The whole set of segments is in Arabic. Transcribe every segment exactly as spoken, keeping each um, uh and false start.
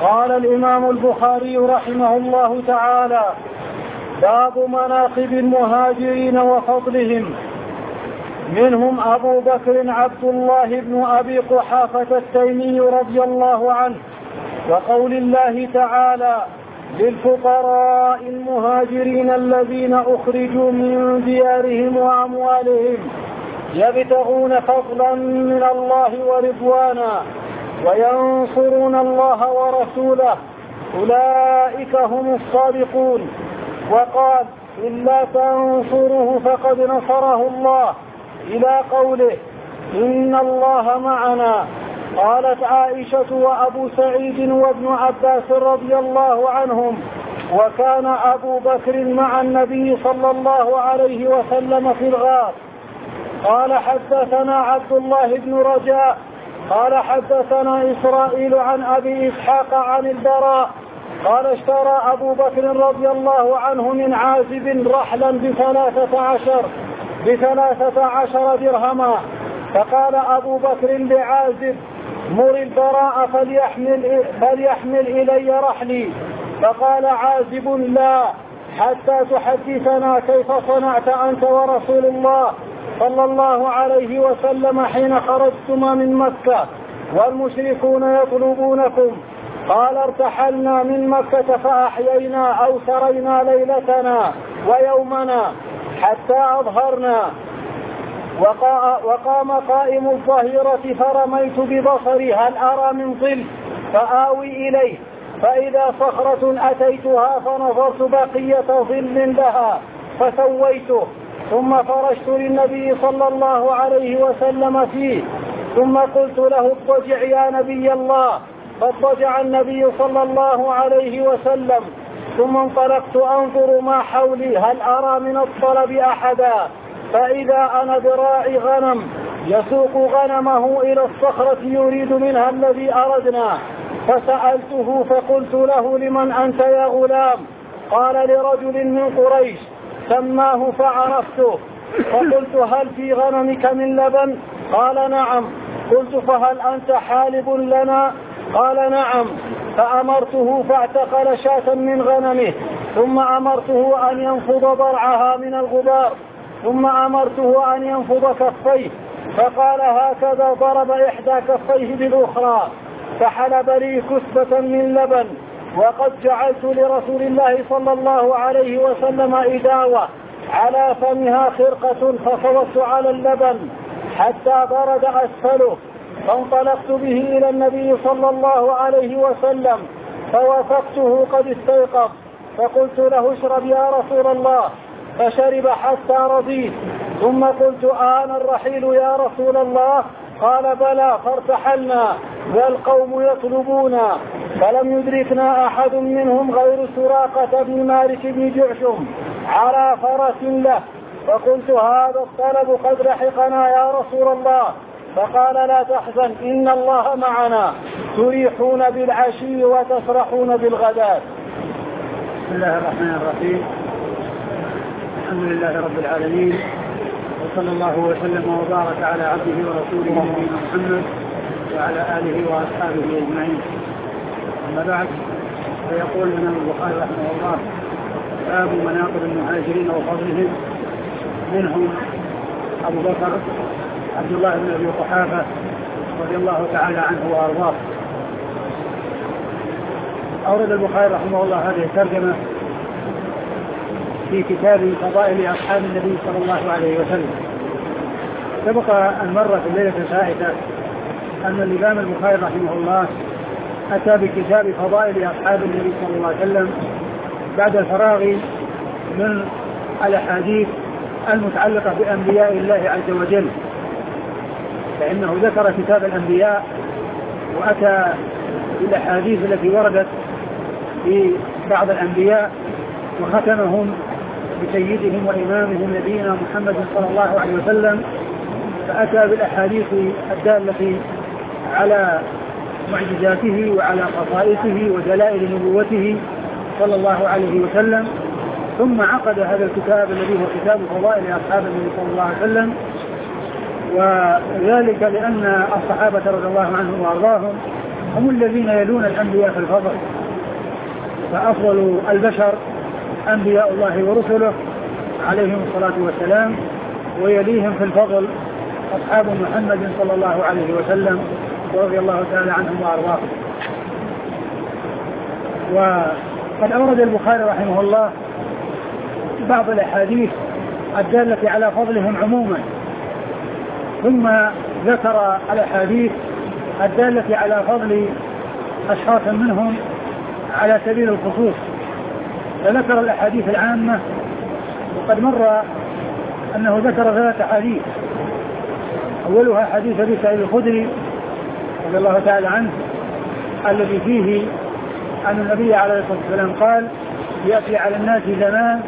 قال الإمام البخاري رحمه الله تعالى: باب مناقب المهاجرين وفضلهم. منهم أبو بكر عبد الله بن أبي قحافة التيمي رضي الله عنه، وقول الله تعالى: للفقراء المهاجرين الذين أخرجوا من ديارهم وأموالهم يبتغون فضلا من الله ورضوانا وينصرون الله ورسوله أولئك هم الصادقون. وقال: إلا تنصروه فقد نصره الله، إلى قوله: إن الله معنا. قالت عائشة وأبو سعيد وابن عباس رضي الله عنهم: وكان أبو بكر مع النبي صلى الله عليه وسلم في الغار. قال: حدثنا عبد الله بن رجاء قال حدثنا إسرائيل عن أبي إسحاق عن البراء قال: اشترى أبو بكر رضي الله عنه من عازب رحلا بثلاثة عشر بثلاثة عشر درهما، فقال أبو بكر لعازب: مر البراء فليحمل, فليحمل إلي رحلي. فقال عازب: لا، حتى تحدثنا كيف صنعت أنت ورسول الله صلى الله عليه وسلم حين خرجتما من مكة والمشركون يطلبونكم. قال: ارتحلنا من مكة فأحيينا أو سرينا ليلتنا ويومنا حتى أظهرنا، وقام قائم الظهيرة فرميت ببصري هل أرى من ظل فآوي إليه، فإذا صخرة أتيتها فنظرت بقية ظل لها فسويته، ثم فرشت للنبي صلى الله عليه وسلم فيه، ثم قلت له: اضطجع يا نبي الله، فاضطجع النبي صلى الله عليه وسلم. ثم انطلقت أنظر ما حولي هل أرى من الطلب أحدا، فإذا أنا براعي غنم يسوق غنمه إلى الصخرة يريد منها الذي أردنا، فسألته فقلت له: لمن أنت يا غلام؟ قال: لرجل من قريش، سماه فعرفته، فقلت: هل في غنمك من لبن؟ قال: نعم. قلت: فهل أنت حالب لنا؟ قال: نعم. فأمرته فاعتقل شاة من غنمه، ثم أمرته أن ينفض ضرعها من الغبار، ثم أمرته أن ينفض كفيه، فقال: هكذا ضرب إحدى كفيه بالأخرى، فحلب لي كسبة من لبن، وقد جعلت لرسول الله صلى الله عليه وسلم إداوة على فمها خرقة، فصوت على اللبن حتى برد أسفله، فانطلقت به إلى النبي صلى الله عليه وسلم فوافقته قد استيقظ، فقلت له: اشرب يا رسول الله، فشرب حتى رضيت، ثم قلت: آن الرحيل يا رسول الله؟ قال: بلى، فارتحلنا والقوم يطلبونا، فلم يدركنا أحد منهم غير سراقة بن مالك بن جعشم على فرس له، فقلت: هذا الطلب قد لحقنا يا رسول الله. فقال: لا تحزن، إن الله معنا، تريحون بالعشي وتسرحون بالغداة. بسم الله الرحمن الرحيم، الحمد لله رب العالمين، وصلى الله وسلم وبارك على عبده ورسوله نبينا محمد وعلى آله وأصحابه أجمعين. أما بعد، فيقول الإمام البخاري رحمه الله: باب مناقب المهاجرين وفضلهم. منهم أبو بكر عبد الله بن أبي قحافة رضي الله تعالى عنه وأرضاه. أورد البخاري رحمه الله هذه الترجمة في كتاب فضائل أصحاب النبي صلى الله عليه وسلم. سبق أن مر في الليلة الفائتة أن الإمام البخاري رحمه الله أتى بكتاب فضائل أصحاب النبي صلى الله عليه وسلم بعد الفراغ من الأحاديث المتعلقة بأنبياء الله عز وجل، فإنه ذكر كتاب الأنبياء وأتى بالأحاديث التي وردت في بعض الأنبياء، وختمهم بسيدهم وإمامهم نبينا محمد صلى الله عليه وسلم، فأتى بالأحاديث الدالة على معجزاته وعلى خصائصه ودلائل نبوته صلى الله عليه وسلم. ثم عقد هذا الكتاب الذي هو كتاب فضائل أصحاب النبي صلى الله عليه وسلم، وذلك لأن الصحابة رضي الله عنهم وأرضاهم هم الذين يلون الأنبياء في الفضل، فأفضل البشر أنبياء الله ورسله عليهم الصلاة والسلام، ويليهم في الفضل أصحاب محمد صلى الله عليه وسلم ورضي الله تعالى عنهم وأرضاهم. وقد أورد البخاري رحمه الله بعض الأحاديث الدالة على فضلهم عموما، ثم ذكر الأحاديث الدالة على فضل أشخاص منهم على سبيل الخصوص، فذكر الأحاديث العامة. وقد مر أنه ذكر ثلاث أحاديث، أولها حديث أبي سعيد الخدري رضي الله تعالى عنه الذي فيه أن النبي عليه الصلاة والسلام قال: يأتي على الناس زمان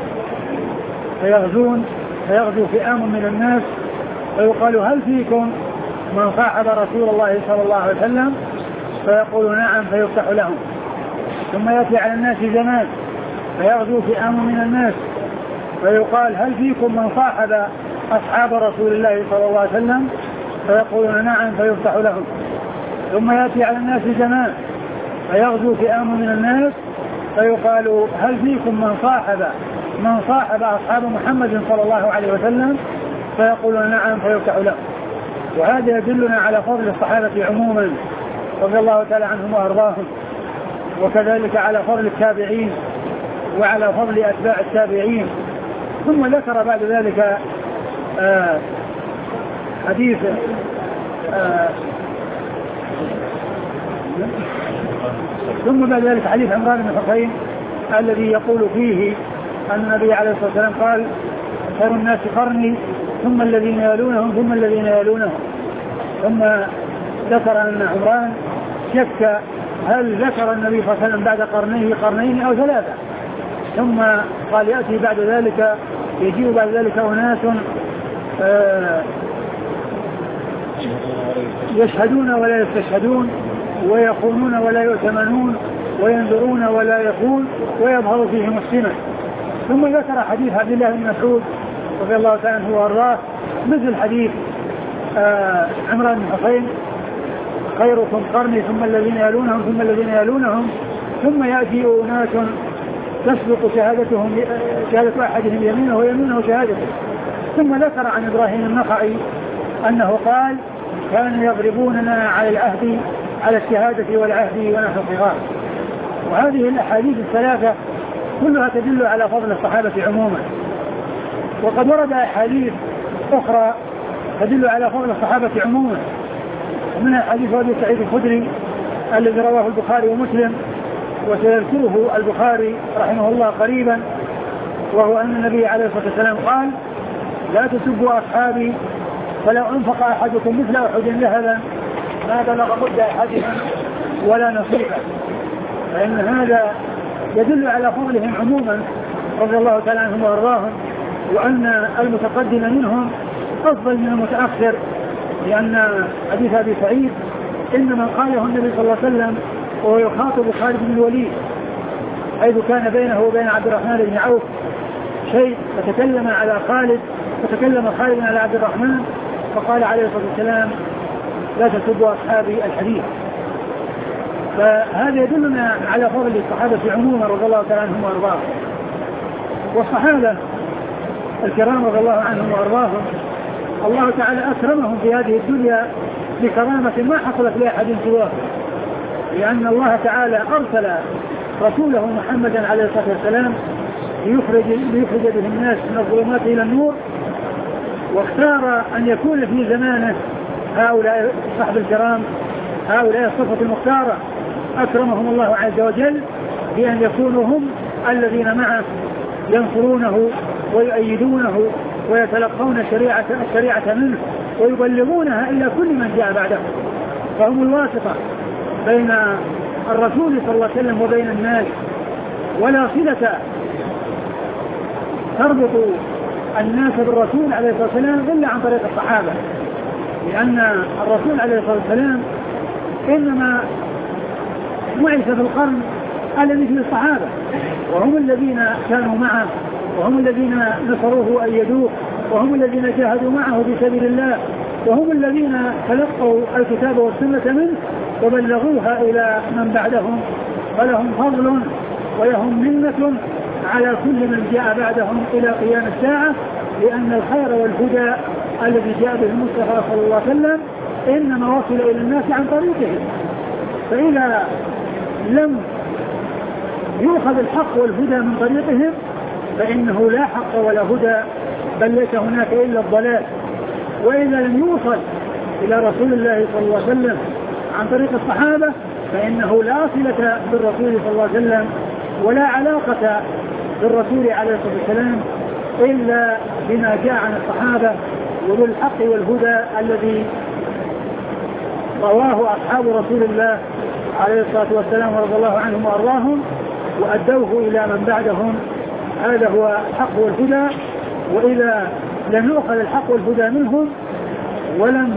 فيغزون فيغزو فئام من الناس فيقال: هل فيكم من صاحب رسول الله صلى الله عليه وسلم؟ فيقول: نعم، فيفتح لهم. ثم يأتي على الناس زمان فيغزو فئام من الناس فيقال: هل فيكم من صاحب أصحاب رسول الله صلى الله عليه وسلم؟ فيقولون: نعم، فيفتح لهم. ثم يأتي على الناس زمان فيغزو فئام من الناس فيقال: هل فيكم من صاحب من صاحب أصحاب محمد صلى الله عليه وسلم؟ فيقولون: نعم، فيفتح لهم. وهذا يدلنا على فضل الصحابة عموما رضي الله تعالى عنهم وأرضاهم، وكذلك على فضل التابعين وعلى فضل أتباع التابعين. ثم ذكر بعد ذلك آه حديث آه ثم بعد ذلك حديث عمران بن حسين الذي يقول فيه أن النبي عليه الصلاة والسلام قال: خير الناس قرني ثم الذين يلونهم ثم الذين يلونهم. ثم ذكر أن عمران شك هل ذكر النبي صلى الله عليه وسلم بعد قرنيه قرنين أو ثلاثة، ثم قال: يأتي بعد ذلك يجيء بعد ذلك أناس آه يشهدون ولا يستشهدون، ويخونون ولا يؤتمنون، وينذرون ولا يخون، ويظهر فيهم السنة. ثم ذكر حديث عبد الله بن مسعود رضي الله تعالى عنه وارضاه مثل حديث آه عمران بن حسين: خيركم قرني ثم الذين يلونهم ثم الذين يلونهم. ثم يأتي أناس تسبق شهادتهم شهادة أحدهم يمينه ويمينه شهادته. ثم ذكر عن إبراهيم النخعي أنه قال: كانوا يضربوننا على العهد على الشهادة والعهد ونحن صغار. وهذه الأحاديث الثلاثة كلها تدل على فضل الصحابة عموما. وقد ورد أحاديث أخرى تدل على فضل الصحابة عموما، ومنها حديث أبي سعيد الخدري الذي رواه البخاري ومسلم وسيذكره البخاري رحمه الله قريبا، وهو أن النبي عليه الصلاة والسلام قال: لا تسبوا أصحابي فلو أنفق أحدكم مثل أحد ذهبا ما بلغ مد أحدهم ولا نصيبا. فإن هذا يدل على فضلهم عموما رضي الله تعالى عنهم وأرضاهم، وأن المتقدم منهم أفضل من المتأخر، لأن حديث أبي سعيد إنما قاله النبي صلى الله عليه وسلم وهو يخاطب خالد بن الوليد، حيث كان بينه وبين عبد الرحمن بن عوف شيء، فتكلم على خالد فتكلم خالد على عبد الرحمن فقال عليه الصلاة والسلام: لا تسبوا أصحابي الحديث. فهذا يدلنا على فضل الصحابة عموما رضي الله تعالى عنهم وأرضاهم. والصحابة الكرام رضي الله عنهم وأرضاهم الله تعالى أكرمهم في هذه الدنيا بكرامة ما حصلت لأحد سواه، لأن الله تعالى أرسل رسوله محمدا عليه الصلاة والسلام ليخرج, ليخرج به الناس من الظلمات إلى النور، واختار أن يكون في زمانه هؤلاء صحب الكرام، هؤلاء الصفة المختارة أكرمهم الله عز وجل بأن يكونوا هم الذين معه ينصرونه ويؤيدونه ويتلقون شريعة الشريعة منه ويبلغونها إلى كل من جاء بعده. فهم الواسطة بين الرسول صلى الله عليه وسلم وبين الناس، ولا صلة تربط الناس بالرسول عليه الصلاة والسلام إلا عن طريق الصحابة، لأن الرسول عليه الصلاة والسلام إنما بعث في القرن الذي فيه الصحابة، وهم الذين كانوا معه، وهم الذين نصروه وأيدوه، وهم الذين جاهدوا معه في سبيل الله، وهم الذين تلقوا الكتاب والسنة منه وبلغوها إلى من بعدهم، فلهم فضل ولهم منة على كل من جاء بعدهم إلى قيام الساعة، لأن الخير والهدى الذي جاء به المصطفى صلى الله عليه وسلم إنما وصل إلى الناس عن طريقهم. فإذا لم يؤخذ الحق والهدى من طريقهم فإنه لا حق ولا هدى، بل ليس هناك إلا الضلال. وإذا لم يوصل إلى رسول الله صلى الله عليه وسلم عن طريق الصحابة فإنه لا صلة بالرسول صلى الله عليه وسلم ولا علاقة بالرسول عليه الصلاة والسلام إلا بما جاء عن الصحابة وبالحق والهدى الذي رواه أصحاب رسول الله عليه الصلاة والسلام ورضي الله عنهم وأرضاهم وأدوه إلى من بعدهم. هذا هو الحق والهدى. وإذا لم يؤخذ الحق والهدى منهم ولم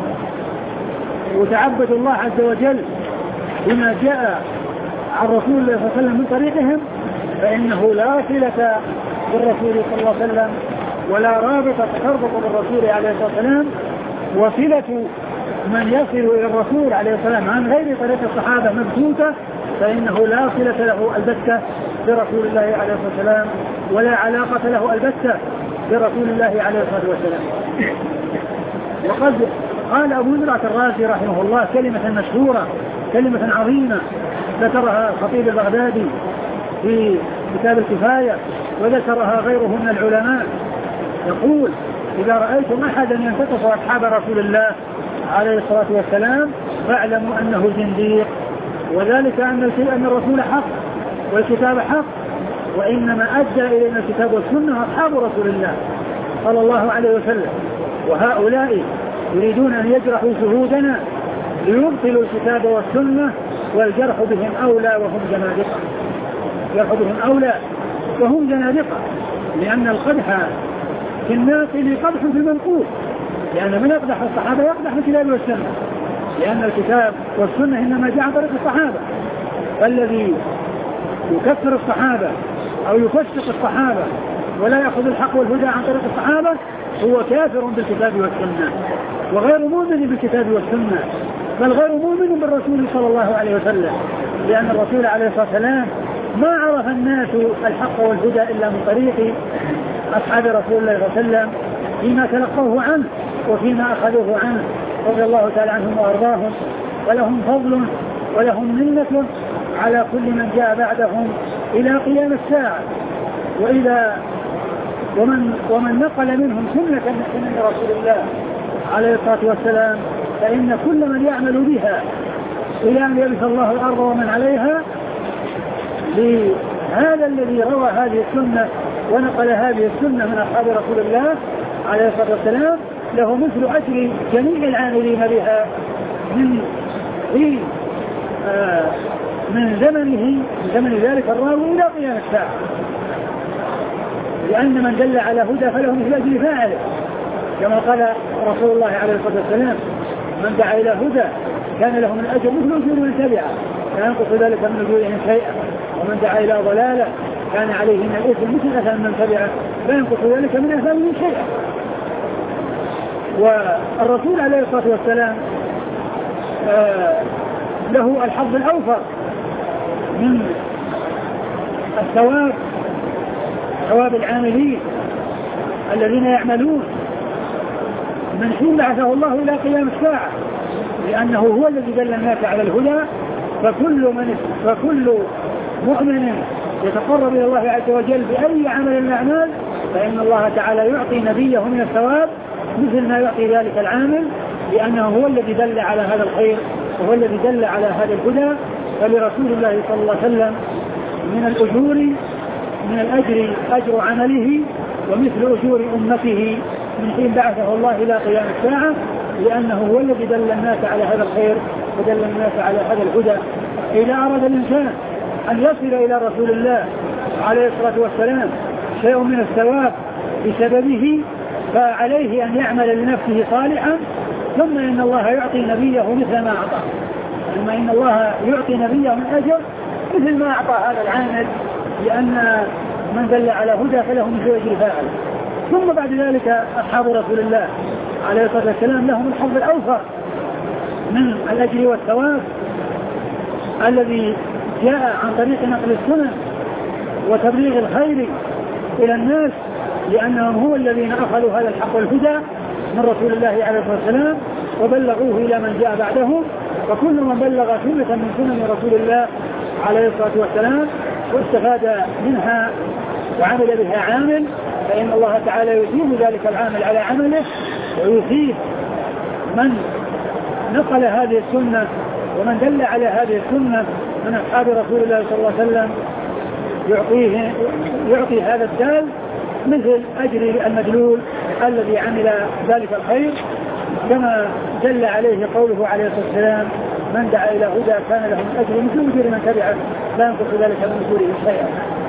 يتعبد الله عز وجل بما جاء عن رسول الله صلى الله عليه وسلم من طريقهم فإنه لا صلة بالرسول صلى الله عليه وسلم ولا رابطة تربط بالرسول عليه الصلاة والسلام. وصلة من يصل إلى الرسول عليه الصلاة والسلام عن غير طريق الصحابة مبثوثة فإنه لا صلة له البتة برسول الله عليه الصلاة والسلام ولا علاقة له البتة برسول الله عليه الصلاة والسلام. وقد قال أبو زرعة الرازي رحمه الله كلمة مشهورة كلمة عظيمة ذكرها الخطيب البغدادي في كتاب الكفاية وذكرها غيره من العلماء، يقول: إذا رأيتم أحدا ينتقص أصحاب رسول الله عليه الصلاة والسلام فاعلموا أنه زنديق، وذلك أن الرسول حق والكتاب حق، وإنما أدى إلينا الكتاب والسنة أصحاب رسول الله صلى الله عليه وسلم، وهؤلاء يريدون أن يجرحوا شهودنا ليبطلوا الكتاب والسنة والجرح بهم أولى وهم زنادقة. الجرح بهم أولى وهم زنادقة، لأن القدح في الناقل قدح في المنقول، لأن من يقدح الصحابة يقدح في الكتاب والسنة، لأن الكتاب والسنة إنما جاء عن طريق الصحابة. فالذي يكفر الصحابة أو يفسق الصحابة ولا يأخذ الحق والهدى عن طريق الصحابة هو كافر بالكتاب والسنة وغير مؤمن بالكتاب والسنة، بل غير مؤمن بالرسول صلى الله عليه وسلم، لأن الرسول عليه الصلاة والسلام ما عرف الناس الحق والهدى إلا من طريق أصحاب رسول الله صلى الله عليه وسلم فيما تلقوه عنه وفيما أخذوه عنه رضي الله تعالى عنهم وأرضاهم. ولهم فضل ولهم منة على كل من جاء بعدهم إلى قيام الساعة. وإذا ومن, ومن نقل منهم سنة من رسول الله عليه الصلاة والسلام فإن كل من يعمل بها إلى أن يرث الله الأرض ومن عليها لهذا الذي روى هذه السنة ونقل هذه السنة من أصحاب رسول الله عليه الصلاة والسلام له مثل أجر جميع العاملين بها من حين آه من زمنه من زمن ذلك الراوي إلى قيام الساعة، لأن من دل على هدى فله مثل أجر فاعله، كما قال رسول الله عليه الصلاة والسلام: من دعا إلى هدى كان له من أجر مثل أجور من تبعه لا ينقص ذلك من أجورهم شيئا، ومن دعا إلى ضلالة كان عليه من الإثم مثل أثم من تبعه لا ينقص ذلك من أثامهم شيئا. والرسول عليه الصلاة والسلام آه له الحظ الأوفر من الثواب، ثواب العاملين الذين يعملون من حين بعثه الله إلى قيام الساعة، لأنه هو الذي دل الناس على الهدى. فكل من فكل مؤمن يتقرب إلى الله عز وجل بأي عمل من الأعمال فإن الله تعالى يعطي نبيه من الثواب مثل ما يعطي ذلك العامل، لأنه هو الذي دل على هذا الخير وهو الذي دل على هذا الهدى. فلرسول الله صلى الله عليه وسلم من الأجور من الأجر أجر عمله ومثل أجور أمته من حين بعثه الله إلى قيام الساعة، لأنه هو الذي دل الناس على هذا الخير ودل الناس على هذا الهدى. إذا أراد الإنسان أن يصل إلى رسول الله عليه الصلاة والسلام شيء من الثواب بسببه فعليه أن يعمل لنفسه صالحا، ثم إن الله يعطي نبيه مثل ما أعطاه، ثم إن الله يعطي نبيه من أجر مثل ما أعطى هذا العامل، لأن من دل على هدى فله مثل أجر فاعل. ثم بعد ذلك أصحاب رسول الله عليه الصلاة والسلام لهم الحظ الأوفر من الأجر والثواب الذي جاء عن طريق نقل السنن وتبليغ الخير إلى الناس، لأنهم هم الذين أخذوا هذا الحق والهدى من رسول الله عليه الصلاة والسلام وبلغوه إلى من جاء بعدهم. وكل من بلغ سنة من سنن رسول الله عليه الصلاة والسلام واستفاد منها وعمل بها عامل، فإن الله تعالى يثيب ذلك العامل على عمله، ويثيب من نقل هذه السنة ومن دل على هذه السنة من أصحاب رسول الله صلى الله عليه وسلم، يعطيه يعطي هذا الدال مثل أجر المدلول الذي عمل ذلك الخير، كما دل عليه قوله عليه الصلاة والسلام: من دعا إلى هدى كان له أجر مثل أجر من تبعه لا ينقص ذلك من أجوره شيئا.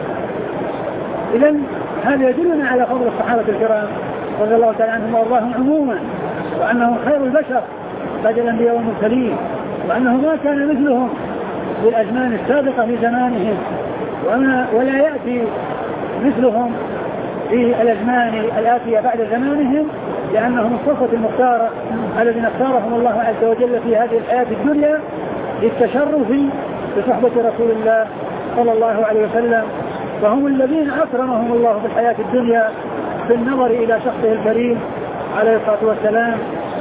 إذن هذا يدلنا على فضل الصحابة الكرام رضي الله تعالى عنهم وأرضاهم عموما، وأنهم خير البشر بعد الأنبياء والمرسلين، وأنه ما كان مثلهم في الأزمان السابقة في زمانهم، ولا يأتي مثلهم في الأزمان الآتية بعد زمانهم، لأنهم الصفة المختارة الذين اختارهم الله عز وجل في هذه الحياة الدنيا للتشرف بصحبة رسول الله صلى الله عليه وسلم، فهم الذين أكرمهم الله في الحياة الدنيا بالنظر إلى شخصه الكريم عليه الصلاة والسلام،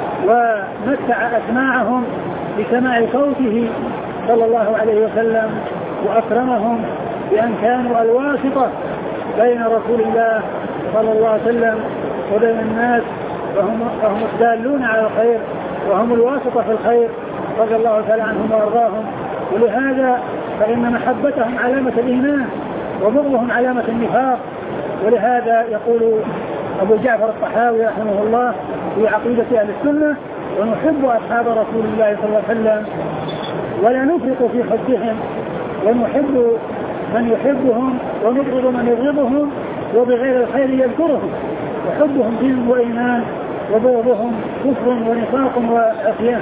ومتع أسماعهم بسماع صوته صلى الله عليه وسلم، وأكرمهم بأن كانوا الواسطة بين رسول الله صلى الله عليه وسلم وبين الناس، وهم, وهم الدالون على الخير وهم الواسطة في الخير رضي الله تعالى عنهم وأرضاهم. ولهذا فإن محبتهم علامة الإيمان وبغضهم علامة النفاق. ولهذا يقول أبو جعفر الطحاوي رحمه الله في عقيدة أهل السنة: ونحب أصحاب رسول الله صلى الله عليه وسلم ولا نفرط في حبهم، ونحب من يحبهم ونبغض من يبغضهم، وبغير الخير يذكرهم، وحبهم دين وإيمان وبغضهم كفر ونفاق وعصيان.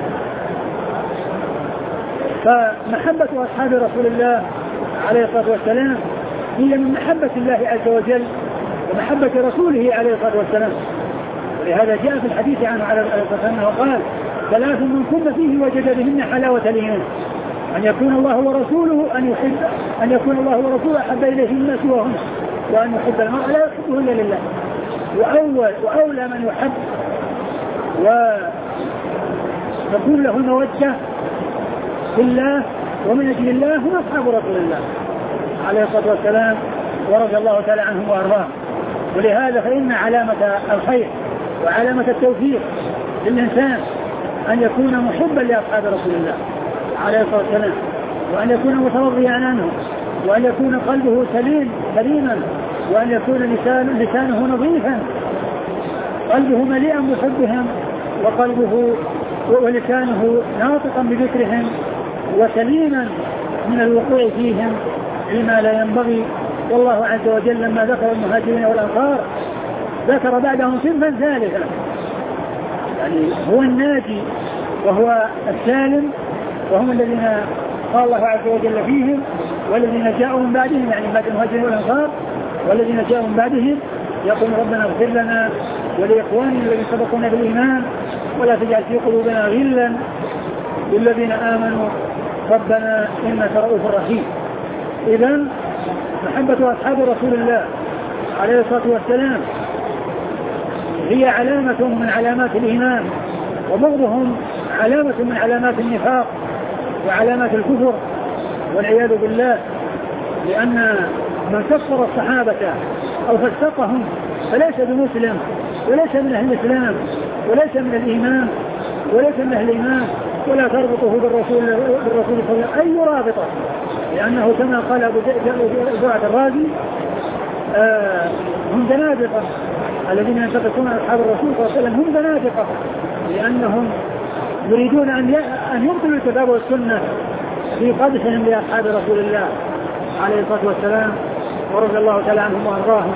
فمحبة أصحاب رسول الله عليه الصلاة والسلام هي من محبة الله عز وجل ومحبة رسوله عليه الصلاة والسلام. ولهذا جاء في الحديث عنه عليه الصلاة والسلام وقال: ثلاث من كن فيه وجد بهن حلاوة الإيمان: أن يكون الله ورسوله أن يحب أن يكون الله ورسوله أحب إليه مما سواهما، وأن يحب المرء لا يحبه إلا لله. وأول وأولى من يحب وتكون له المودة في الله ومن أجل الله هم أصحاب رسول الله عليه الصلاة والسلام ورضي الله تعالى عنهم وأرضاهم. ولهذا فإن علامة الخير وعلامة التوفيق للإنسان أن يكون محبا لأصحاب رسول الله عليه الصلاة والسلام، وأن يكون متوضئا عنهم، وأن يكون قلبه سليم سليما، وأن يكون لسان لسانه نظيفا، قلبه مليئا بحبهم، وقلبه ولسانه ناطقا بذكرهم، وسليما من الوقوع فيهم لما لا ينبغي. والله عز وجل لما ذكر المهاجرين والأنصار ذكر بعدهم صنفا ثالثا، يعني هو الناجي وهو السالم، وهم الذين قال الله عز وجل فيهم: والذين جاءوا من بعدهم، يعني بعد المهاجرين والأنصار، والذين جاءوا من بعدهم يقول: ربنا اغفر لنا ولإخواننا الذين سبقونا بالإيمان ولا تجعل في قلوبنا غلا للذين آمنوا ربنا إنك رؤوف رحيم. إذن محبة أصحاب رسول الله عليه الصلاة والسلام هي علامة من علامات الإيمان، وبغضهم علامة من علامات النفاق وعلامات الكفر والعياذ بالله، لأن من كفر الصحابة أو فسقهم فليس بمسلم وليس من أهل الإسلام وليس من الإيمان وليس من أهل الإيمان، ولا تربطه بالرسول بالرسول صلى الله عليه وسلم أي رابطة، لأنه كما قال أبو زرعة الرازي: آه هم زنادقة الذين ينتقصون أصحاب الرسول صلى الله عليه وسلم، هم زنادقة لأنهم يريدون أن أن يبطلوا الكتاب والسنة في قدحهم لأصحاب رسول الله عليه الصلاة والسلام ورضي الله تعالى عنهم وأرضاهم.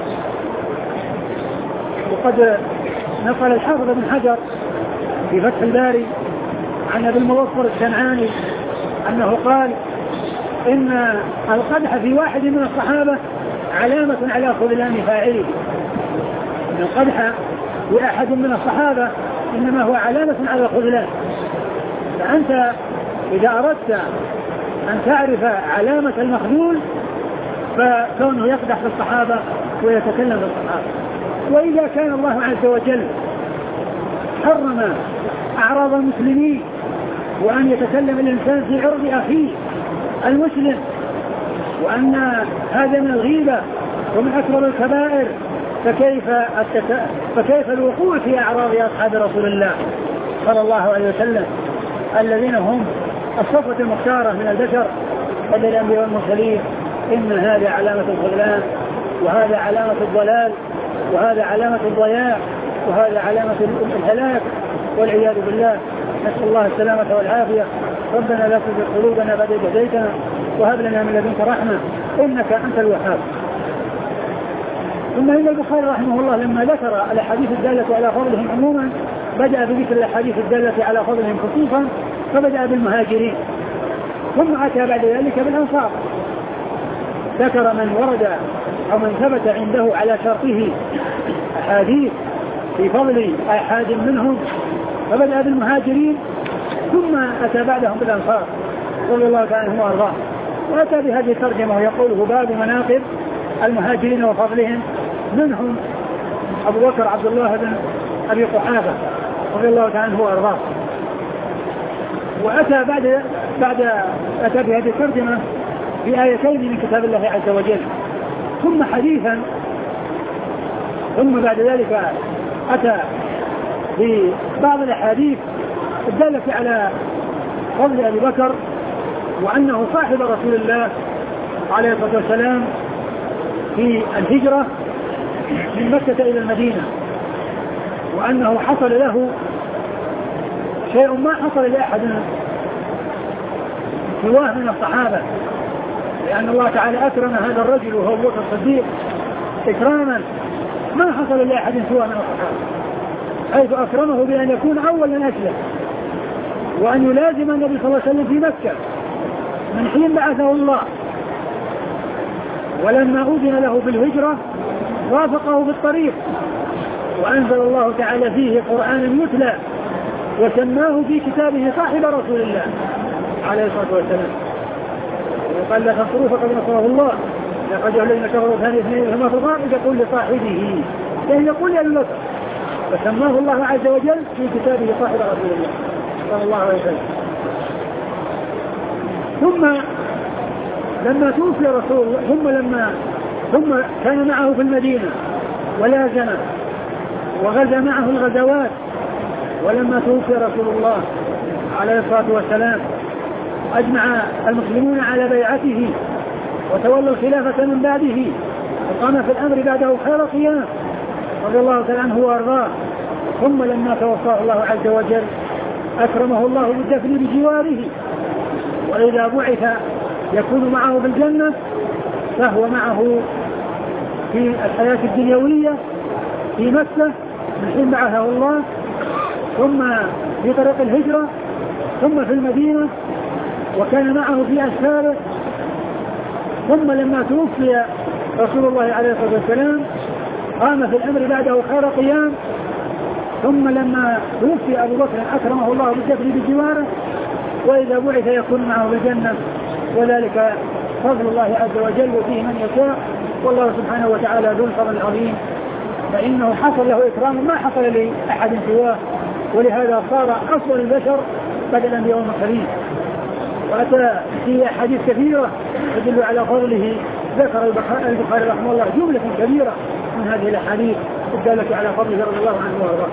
وقد نقل الحافظ بن حجر في فتح الباري عن أبي المظفر الصنعاني أنه قال: إن القدح في واحد من الصحابة علامة على خذلان فاعله. إن القدح في أحد من الصحابة إنما هو علامة على الخذلان. فأنت إذا أردت أن تعرف علامة المخذول فكونه يقدح في الصحابة ويتكلم في الصحابة. وإذا كان الله عز وجل حرم أعراض المسلمين وأن يتكلم الإنسان في عرض أخيه المسلم وأن هذا من الغيبة ومن أكبر الكبائر فكيف, التك... فكيف الوقوع في أعراض أصحاب رسول الله صلى الله عليه وسلم الذين هم الصفوة المختارة من البشر قبل الأنبياء والمرسلين؟ إن هذا علامة الخذلان وهذا علامة الضلال وهذا علامة الضياع وهذا علامة الهلاك والعياذ بالله. نسأل الله السلامة والعافية. ربنا لا تزغ قلوبنا بعد إذ هديتنا وهب لنا من لدنك رحمة إنك أنت الوهاب. ثم إن البخاري رحمه الله لما ذكر الأحاديث الدالة على فضلهم عموما بدأ بذكر الأحاديث الدالة على فضلهم خصوصا فبدأ بالمهاجرين ثم أتى بعد ذلك بالأنصار. ذكر من ورد أو من ثبت عنده على شرطه أحاديث في فضل أحد منهم فبدأ بالمهاجرين ثم أتى بعدهم بالأنصار رضي الله تعالى عنهم وأرضاهم. وأتى بهذه الترجمة ويقوله باب مناقب المهاجرين وفضلهم منهم أبو بكر عبد الله بن أبي قحافة رضي الله تعالى عنه وأرضاه. وأتى بعد بعد أتى بهذه الترجمة بآيتين من كتاب الله عز وجل ثم حديثا ثم بعد ذلك أتى ببعض الأحاديث الدالة على فضل أبي بكر وأنه صاحب رسول الله عليه الصلاة والسلام في الهجرة من مكة إلى المدينة وأنه حصل له شيء ما حصل لأحد سواه من الصحابة لأن الله تعالى أكرم هذا الرجل وهو أبو بكر الصديق إكراما ما حصل لأحد سواه من الصحابة حيث أكرمه بأن يكون أول من أسلم وأن يلازم النبي صلى الله عليه وسلم في مكة من حين بعثه الله ولما أذن له بالهجرة رافقه في الطريق وأنزل الله تعالى فيه قرآنا يتلى وسماه في كتابه صاحب رسول الله عليه الصلاة والسلام. وقال لا تنصروه فقد نصره الله لقد جعل الذين كفروا ثاني اثنين هما في الغار يقول لصاحبه يعني يقول لأبي بكر فسماه الله عز وجل في كتابه صاحب رسول الله صلى الله عليه وسلم. ثم لما توفي رسول الله ثم لما ثم كان معه في المدينة ولازمه وغزا معه الغزوات ولما توفي رسول الله عليه الصلاة والسلام أجمع المسلمون على بيعته وتولوا الخلافة من بعده وقام في الأمر بعده خير قيام رضي الله تعالى عنه وأرضاه. ثم لما توفاه الله عز وجل أكرمه الله بالدفن بجواره وإذا بعث يكون معه في الجنة فهو معه في الحياة الدنيوية في مكة من حين بعثه الله ثم في طريق الهجرة ثم في المدينة وكان معه في أسفاره ثم لما توفي رسول الله عليه الصلاة والسلام قام في الأمر بعده خير قيام ثم لما توفي أبو بكر أكرمه الله بالدفن بجواره وإذا بعث يكون معه بالجنة وذلك فضل الله عز وجل وفيه من يشاء والله سبحانه وتعالى ذو الفضل العظيم فإنه حصل له إكرام ما حصل لأحد سواه ولهذا صار أفضل البشر بعد الأنبياء والمرسلين. وأتى في أحاديث كثيرة تدل على فضله ذكر البخاري رحمه الله جملة كبيرة من هذه الأحاديث الدالة على فضله رضي الله عنه وارضاه.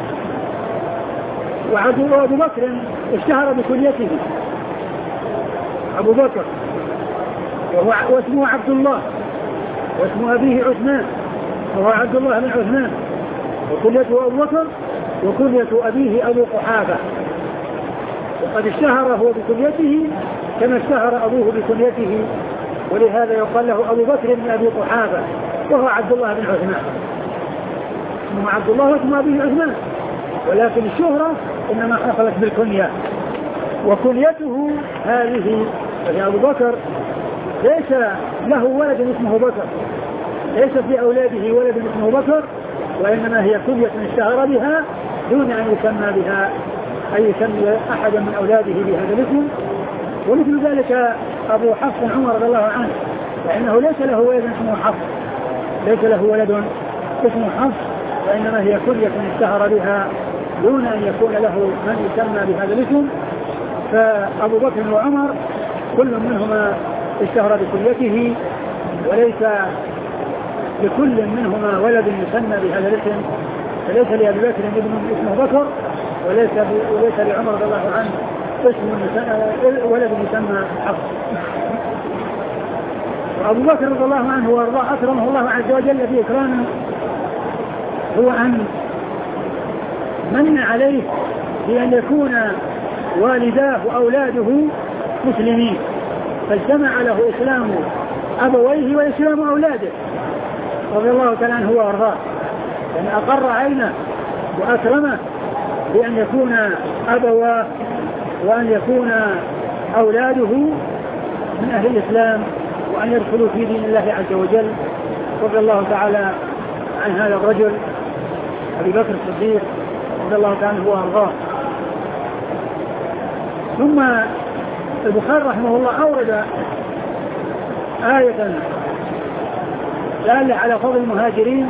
وعبد أبو بكر اشتهر بكنيته أبو بكر وهو واسمه عبد الله واسم أبيه عثمان وهو عبد الله بن عثمان وكنيته أبو بكر وكنية أبيه أبو قحافة وقد اشتهر هو بكنيته كما اشتهر أبوه بكنيته ولهذا يقال له أبو بكر بن أبي قحافة وهو عبد الله بن عثمان اسمه عبد الله واسم أبيه عثمان ولكن الشهرة إنما حصلت بالكنية وكنيته هذه وهي أبو بكر ليس له ولد اسمه بكر ليس في أولاده ولد اسمه بكر وإنما هي كنية اشتهر بها دون أن يسمى بها أي يسمي أحدا من أولاده بهذا الاسم. ومثل ذلك أبو حفص عمر رضي الله عنه، فإنه ليس له ولد اسمه حفص، ليس له ولد اسمه حفص، وإنما هي كلية اشتهر بها دون أن يكون له من يسمى بهذا الاسم. فأبو بكر وعمر كل منهما اشتهر بكليته، وليس لكل منهما ولد يسمى بهذا الاسم، فليس لأبي بكر ابن اسمه بكر، وليس وليس لعمر رضي الله عنه اسم ولد يسمى حفص. وأبو بكر رضي الله عنه وارضاه أكرمه الله عز وجل بإكرامه هو أن من عليه بأن يكون والداه وأولاده مسلمين، فاجتمع له إسلام أبويه وإسلام أولاده رضي الله تعالى عنه وارضاه، يعني أقر عينه وأكرمه بأن يكون أبواه وأن يكون أولاده من أهل الإسلام وأن يدخلوا في دين الله عز وجل. رضي الله تعالى عن هذا الرجل أبي بكر الصديق رضي الله تعالى عنه وارضاه. ثم البخاري رحمه الله أورد آية دالة على فضل المهاجرين،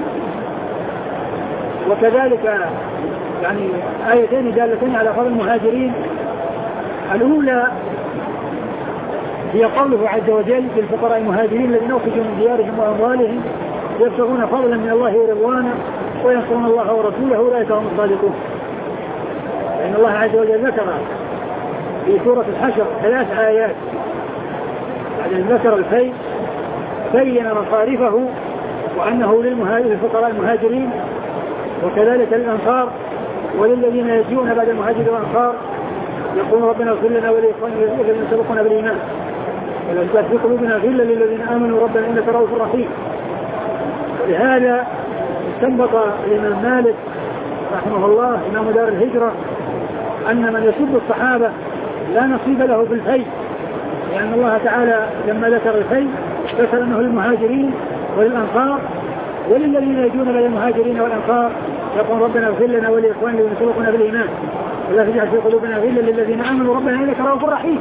وكذلك يعني آيتين دالتين على فضل المهاجرين. الأولى هي قوله عز وجل في الفقراء المهاجرين الذين أخرجوا من ديارهم وأموالهم يبتغون فضلا من الله ورضوانا وينصرون الله ورسوله أولئك هم الصادقون. لأن الله عز وجل ذكر في سورة الحشر ثلاث آيات بعد أن ذكر الفيء بين مصارفه وأنه للفقراء المهاجرين وكذلك للأنصار وللذين يجيئون بعد المهاجر والأنصار يقول ربنا اغفر لنا ولإخواننا الذين سبقونا بالإيمان ولا تجعل في قلوبنا غلا للذين آمنوا ربنا إنك رؤوف رحيم. ولهذا استنبط الإمام مالك رحمه الله إمام دار الهجرة أن من يسب الصحابة لا نصيب له في الفيء، لأن الله تعالى لما ذكر الفيء ذكر أنه للمهاجرين وللأنصار وللذين يجون بعد المهاجرين والأنصار يقول ربنا اغفر لنا ولإخواننا الذين سبقونا بالإيمان ولا تجعل في قلوبنا غلا للذين آمنوا ربنا إنك رؤوف رحيم.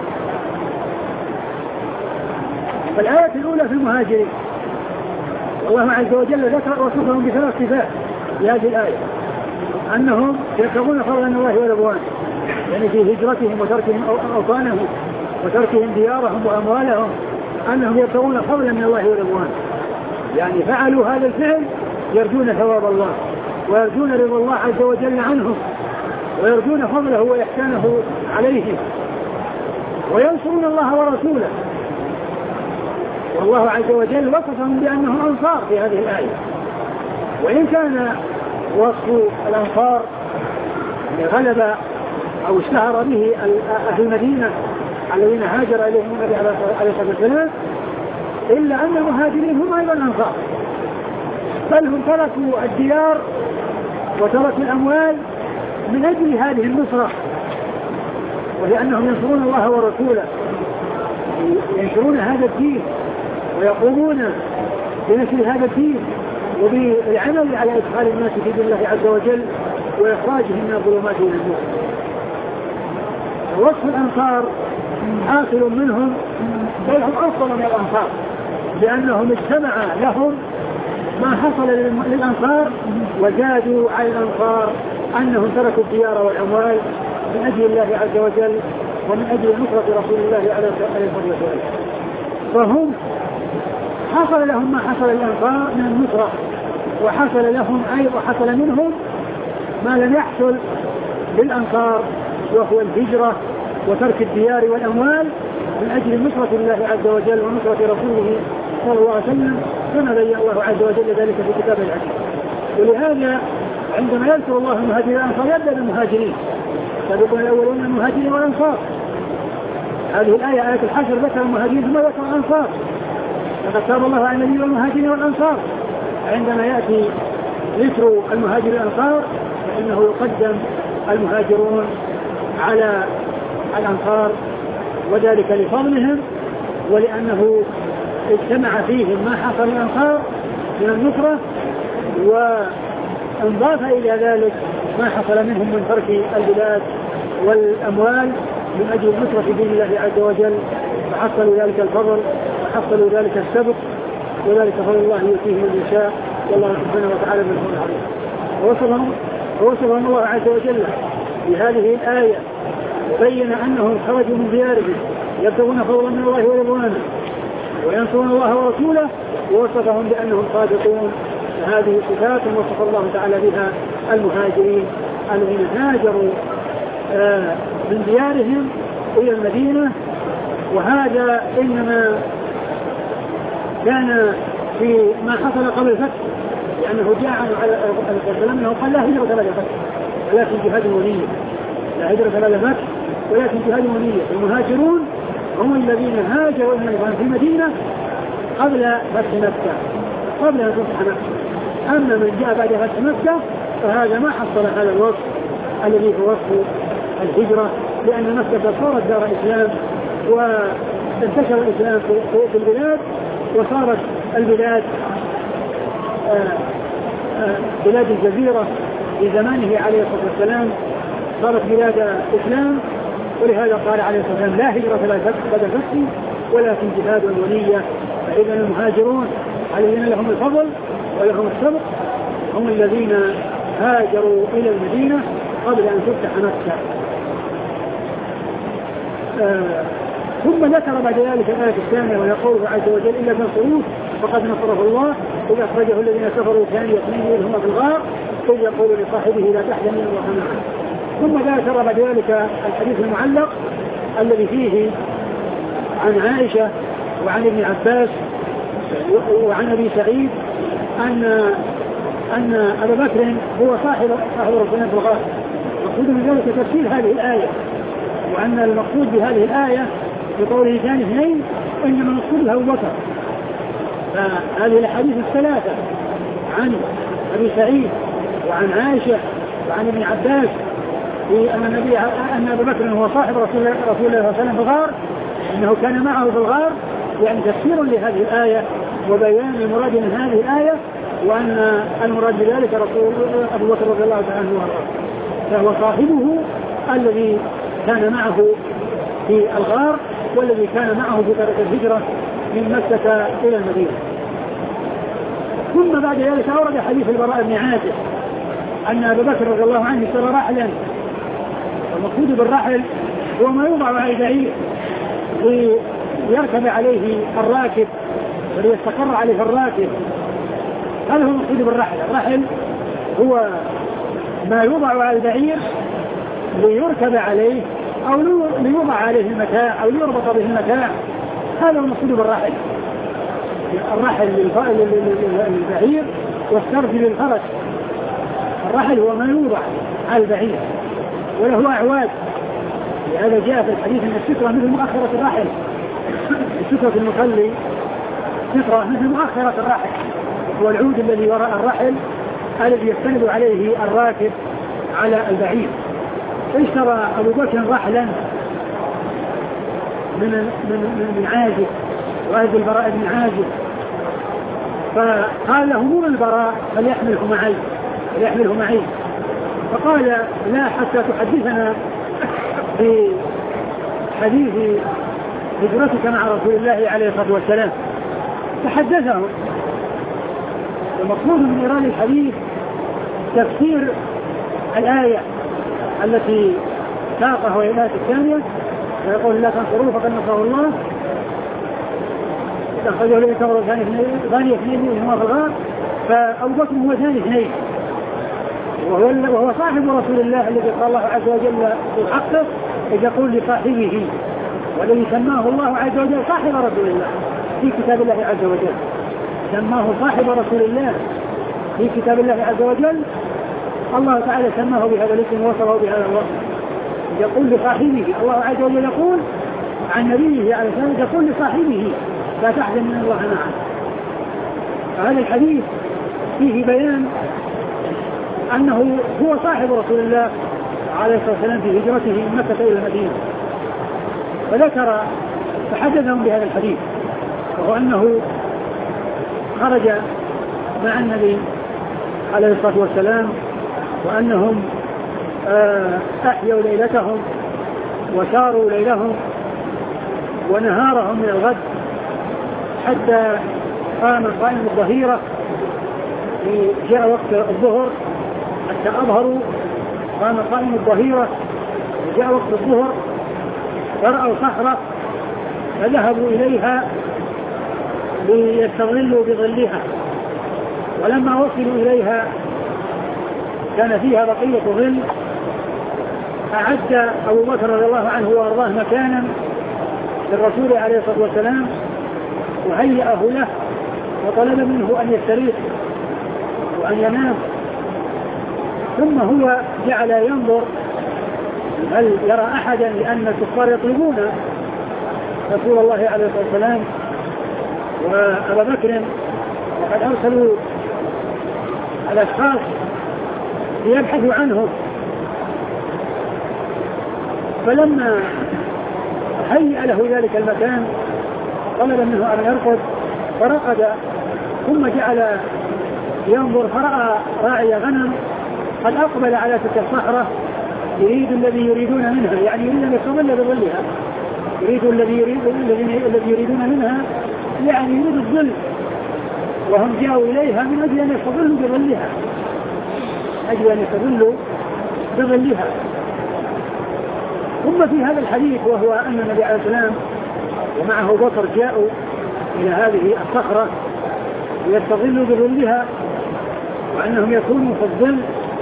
فالآية الأولى في المهاجرين والله عز وجل ذكر وصفهم بثلاث صفات في هذه الآية، أنهم يبتغون فضلا من الله ورضوانه، يعني في هجرتهم وتركهم أوطانهم وتركهم ديارهم وأموالهم أنهم يبتغون فضلا من الله ورضوانه، يعني فعلوا هذا الفعل يرجون ثواب الله ويرجون رضا الله عز وجل عنهم ويرجون فضله وإحسانه عليهم وينصرون الله ورسوله. والله عز وجل وصفهم بأنهم أنصار في هذه الآية، وإن كان وصف الأنصار غلب أو اشتهر به أهل المدينة الذين هاجر إليهم النبي عليه الصلاة والسلام، إلا أن المهاجرين هم أيضا أنصار، بل هم تركوا الديار وتركوا الأموال من أجل هذه النصرة، ولأنهم ينصرون الله ورسوله ينشرون هذا الدين ويقومون بنشر هذا الدين وبالعمل على إدخال الناس في دين الله عز وجل وإخراجهم من الظلمات إلى النور. ووصف الأنصار حاصل منهم بل هم أفضل من الأنصار، لأنهم اجتمع لهم ما حصل للأنصار وزادوا على الأنصار أنهم تركوا الديار والأموال من أجل الله عز وجل ومن أجل نصرة رسول الله عليه الصلاة والسلام. فهم حصل لهم ما حصل للأنصار من النصرة، وحصل لهم أي وحصل منهم ما لم يحصل للأنصار وهو الهجرة وترك الديار والأموال من أجل نصرة الله عز وجل ونصرة رسوله صلى الله عليه وسلم، كما بين الله عز وجل ذلك في كتابه العزيز. ولهذا عندما يذكر الله المهاجرين والأنصار يبدأ بالمهاجرين، سابقون الأولون من المهاجرين والأنصار. هذه الآية آية الحشر ذكر المهاجرين ثم ذكر الأنصار، لقد تاب الله على النبي والمهاجرين والأنصار. عندما يأتي ذكر المهاجرين والأنصار فإنه يقدم المهاجرون على الأنصار، وذلك لفضلهم ولأنه اجتمع فيهم ما حصل للأنصار من النصرة، وانضاف إلى ذلك ما حصل منهم من ترك البلاد والأموال من أجل نصرة دين الله عز وجل فحصلوا ذلك الفضل وحصلوا ذلك السبق، وذلك فضل الله يؤتيه من يشاء، والله سبحانه وتعالى بالفضل العظيم. ووصفهم ووصفهم الله عز وجل بهذه الآية بين أنهم خرجوا من ديارهم يبتغون فضلا من الله ورضوانه وينصرون الله ورسوله، ووصفهم بأنهم صادقون. هذه صفات وصف الله تعالى بها المهاجرين الذين هاجروا من ديارهم إلى المدينة. وهذا إنما كان في ما حصل قبل الفتح، لأنه جاء على السلام أنه قال لا هجرة بعد الفتح ولكن جهاد ونية، لا هجرة بعد الفتح ولكن جهاد ونية. المهاجرون هم الذين هاجروا في المدينة قبل فتح مكة، قبل أن تفتح مكة. أما من جاء بعد فتح مكة فهذا ما حصل هذا الوصف الذي هو وصف الهجرة، لأن مكة صارت دار إسلام وانتشر الإسلام في البلاد، وصارت البلاد بلاد الجزيرة في زمانه عليه الصلاة والسلام صارت بلاد إسلام. ولهذا قال عليه الصلاة والسلام لا هجرة بعد الفتح ولكن جهاد ونية. فإذا المهاجرون الذين لهم الفضل ولهم السبق هم الذين هاجروا إلى المدينة قبل أن تفتح مكة. آه ثم ذكر بعد ذلك الآية الثانية ويقول عز وجل إلا تنصروه فقد نصره الله إذ أخرجه الذين كفروا ثاني اثنين هما في الغار إذ يقول لصاحبه لا تحزن إن الله معنا. ثم ذكر بعد ذلك الحديث المعلق الذي فيه عن عائشة وعن ابن عباس وعن أبي سعيد أن أن أبا بكر هو صاحب صاحب رسول الله في الغار. مقصود من ذلك تفسير هذه الآية، وأن المقصود بهذه الآية في قوله ثاني اثنين إنما المقصود له أبو بكر. فهذه الأحاديث الثلاثة عن أبي سعيد وعن عائشة وعن ابن عباس في أن النبي أن أبا بكر هو صاحب رسول الله صلى الله عليه وسلم في الغار، أنه كان معه في الغار، يعني تفسير لهذه الآية وبيان المراد من هذه الآية، وأن المراد بذلك رسول أبو بكر رضي الله تعالى عنه وارضاه، فهو صاحبه الذي كان معه في الغار والذي كان معه في طريق الهجرة من مكة إلى المدينة. ثم بعد ذلك أورد حديث البراء بن عازب أن أبا بكر رضي الله عنه اشترى رحلا، والمقصود بالرحل هو ما يوضع على البعير ويركب عليه الراكب وليستقر عليه الراكب، هذا هو المقصود بالرحل. الرحل هو ما يوضع على البعير ليركب عليه أو ليوضع عليه المتاع أو ليربط به المتاع، هذا هو المقصود بالرحل. الرحل للبعير والسرج للفرس. الرحل هو ما يوضع على البعير وله أعواد، لهذا جاء في الحديث أن السترة مثل مؤخرة الرحل، السترة المصلي سترة مثل مؤخرة الرحل، هو العود الذي وراء الرحل الذي يستند عليه الراكب على البعير. اشترى أبو بكر رحلا من من من عازب وهذا البراء بن عازب، فقال له مر البراء فليحمله معي فليحمله معي فقال لا حتى تحدثنا بحديث هجرتك مع رسول الله عليه الصلاة والسلام. فحدثهم. المقصود من إيراد الحديث تفسير الآية التي ساقه الآية الثانية ويقول لا تنصروه فقد نصره الله أخرجه الذين كفروا ثاني اثنين هما في الغار. فأبو بكر هو ثاني اثنين وهو, وهو صاحب رسول الله الذي قال الله عز وجل في حقه إذ يقول لصاحبه، والذي سماه الله عز وجل صاحب رسول الله في كتاب الله عز وجل، سماه صاحب رسول الله في كتاب الله عز وجل. الله تعالى سماه بهذا الاسم ووصفه بهذا الوصف. يقول لصاحبه، الله عز وجل يقول عن نبيه عليه السلام يقول لصاحبه لا تحزن من الله معه. فهذا الحديث فيه بيان أنه هو صاحب رسول الله عليه الصلاة والسلام في هجرته من مكة إلى المدينة. فذكر فحدثهم بهذا الحديث، وهو أنه خرج مع النبي عليه الصلاة والسلام وأنهم أحيوا ليلتهم وساروا ليلهم ونهارهم من الغد حتى قام قائم الظهيرة جاء وقت الظهر حتى أظهروا قام قائم الظهيرة وجاء وقت الظهر فرأوا صخرة فذهبوا إليها ليستظلوا بظلها، ولما وصلوا إليها كان فيها بقية ظل، أعد أبو بكر رضي الله عنه وأرضاه مكانا للرسول عليه الصلاة والسلام وهيأه له وطلب منه أن يستريح وأن ينام، ثم هو جعل ينظر هل يرى أحدا، لأن الكفار يطلبون رسول الله عليه الصلاة والسلام وأبا بكر، وقد أرسلوا الأشخاص ليبحثوا عنهم. فلما هيأ له ذلك المكان طلب منه أن يرقد فرقد، ثم جعل ينظر فرأى راعي غنم قد أقبل على تلك الصخرة يريد الذي يريدون منها، يعني يريد أن يستظل بظلها، يريد الذي يريد الذي يريدون منها يعني يريد الظل، وهم جاءوا إليها من أجل أن يستظلوا بظلها أجل أن يستظلوا بظلها. ثم في هذا الحديث وهو أن النبي عليه السلام ومعه بكر جاءوا إلى هذه الصخرة ليستظلوا بظلها، وأنهم يكونوا في الظل.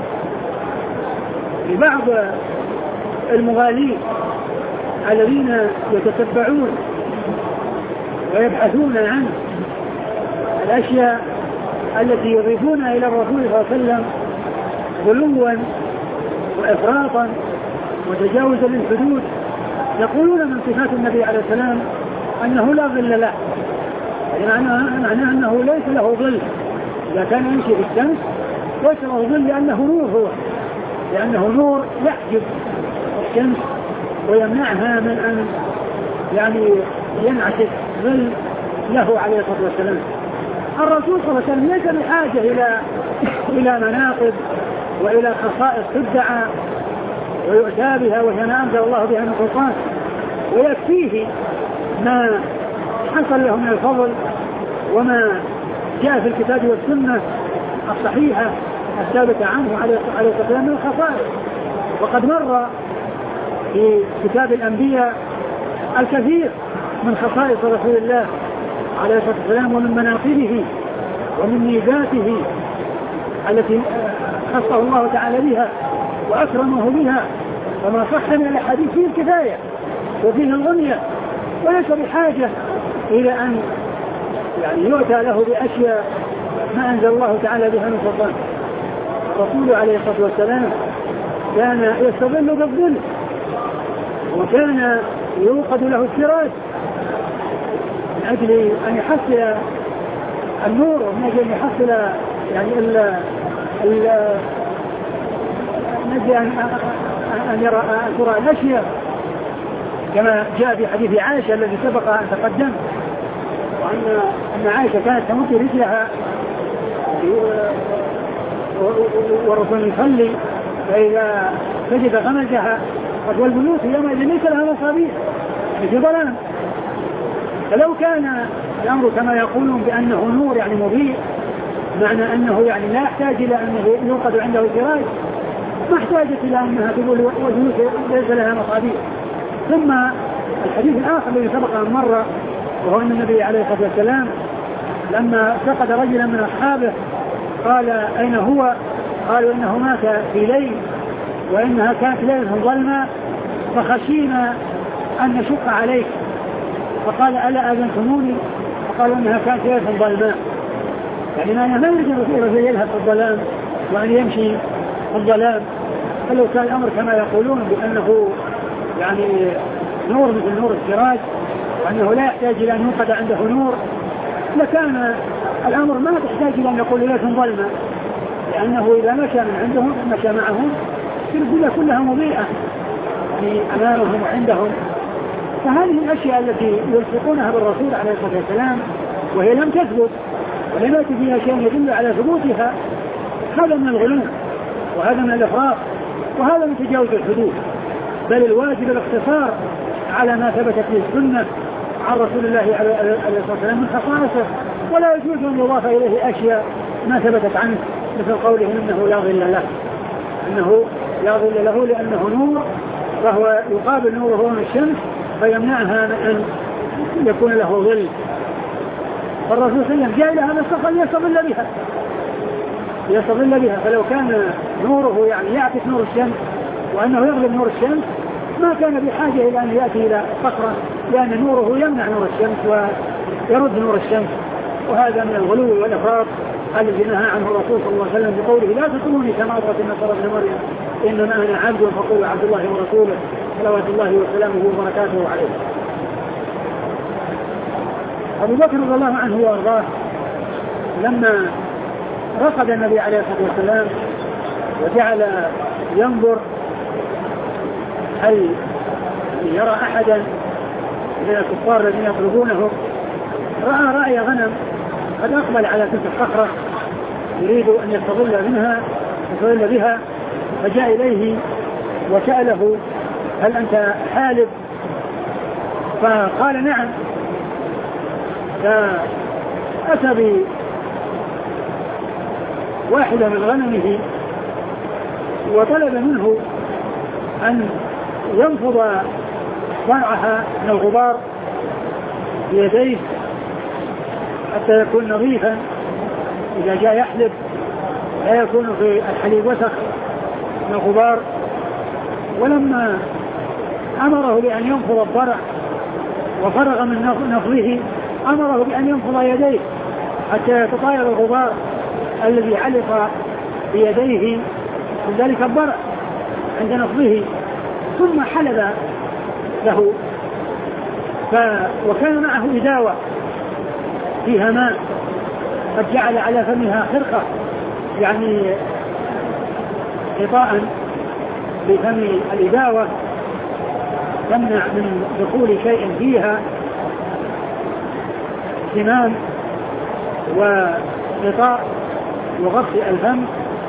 لبعض المغالين الذين يتتبعون ويبحثون عن الأشياء التي يضيفونها إلى الرسول صلى الله عليه وسلم غلوا وإفراطا وتجاوزا للحدود، يقولون من صفات النبي عليه السلام أنه لا ظل له، يعني معناه أنه ليس له ظل، إذا كان يمشي في الشمس ليس له ظل لأنه نور، هو لأنه نور يحجب الشمس ويمنعها من أن يعني ينعكس ظل له عليه الصلاة والسلام. الرسول صلى الله عليه وسلم ليس بحاجة إلى إلى مناقب وإلى خصائص تدعى ويؤتى بها وهي ما أنزل الله بها من سلطان، ويكفيه ما حصل له من الفضل وما جاء في الكتاب والسنة الصحيحة الثابتة عنه عليه الصلاة والسلام من الخصائص. وقد مر في كتاب الأنبياء الكثير من خصائص رسول الله عليه الصلاة والسلام ومن مناقبه ومن ميزاته التي خصه الله تعالى بها وأكرمه بها، وما صح من الحديث فيه الكفاية وفيه الغنية، وليس بحاجة إلى أن يعني يؤتى له بأشياء ما أنزل الله تعالى بها من سلطان. الرسول عليه الصلاة والسلام كان يستظل بالظل، وكان يوقد له السراج من أجل أن يحصل النور ومن أجل أن يحصل يعني ال ال من أجل أن يرى أن ترى الأشياء، كما جاء في حديث عائشة الذي سبق أن تقدم، وأن أن عائشة كانت تمد رجلها والرسول يصلي فإذا سجد غمزها، قد والبيوت يومئذ ليس لها مصابيح في ظلام. فلو كان الأمر كما يقولون بأنه نور يعني مضيء، معنى أنه يعني لا يحتاج إلى أنه يوقد عنده سراج، ما احتاجت إلى أنها تقول والبيوت ليس لها مصابيح. ثم الحديث الآخر الذي سبق أن مر وهو أن النبي عليه الصلاة والسلام لما فقد رجلا من أصحابه قال أين هو؟ قالوا إنه مات في ليل وإنها كانت ليلة ظلمة فخشينا أن نشق عليك، فقال ألا أذنتموني؟ فقالوا إنها كانت ليلة ظلماء، يعني ما يريد الرسول يلهث في الظلام وأن يمشي في الظلام. فلو كان الأمر كما يقولون بأنه يعني نور مثل نور السراج وأنه لا يحتاج إلى أن يوقد عنده نور، لكان الأمر ما تحتاج إلى أن يقول ليلة ظلمة، لأنه إذا مشى من عندهم مشى معهم في الدنيا كلها مضيئة يعني أمامهم وعندهم. فهذه الأشياء التي يلصقونها بالرسول عليه الصلاة والسلام وهي لم تثبت ولم يأتي فيها شيء يدل على ثبوتها، هذا من الغلو وهذا من الإفراط وهذا من تجاوز الحدود، بل الواجب الاقتصار على ما ثبتت في السنة عن رسول الله عليه الصلاة والسلام من خصائصه، ولا يجوز أن يضاف إليه أشياء ما ثبتت عنه مثل قولهم إنه لا ظل له، أنه لا ظل له لأنه نور، فهو يقابل نوره من الشمس فيمنعها من أن يكون له ظل. فالرسول صلى الله عليه وسلم جاء لها مسخا ليستظل بها يستظل بها فلو كان نوره يعني يعكس نور الشمس وأنه يغلب نور الشمس ما كان بحاجة إلى أن يأتي إلى صخرة، لأن نوره يمنع نور الشمس ويرد نور الشمس. وهذا من الغلو والإفراط الذي نهى عنه الرسول صلى الله عليه وسلم بقوله لا تطروني كما أطرت النصارى ابن مريم إنما أنا عبد فقولوا عبد الله ورسوله صلوات الله وسلامه وبركاته عليه. أبو بكر رضي الله عنه وأرضاه لما رقد النبي عليه الصلاة والسلام وجعل ينظر هل يرى أحدا من الكفار الذين يطلبونه، رأى رأي غنم قد أقبل على تلك الصخرة يريد أن يستظل منها يستظل بها، فجاء إليه وسأله هل أنت حالب؟ فقال نعم. فأتى بواحدة من غنمه وطلب منه أن ينفض فرعها من الغبار بيديه حتى يكون نظيفا، إذا جاء يحلب لا يكون في الحليب وسخ من الغبار. ولما أمره بأن ينفض الضرع وفرغ من نفضه أمره بأن ينفض يديه حتى يتطاير الغبار الذي علق بيديه من ذلك الضرع عند نفضه، ثم حلب له. ف... وكان معه إداوة فيها ماء قد جعل على فمها خرقة يعني غطاء بفم الإداوة تمنع من دخول شيء فيها سنان وغطاء وغطي الفم.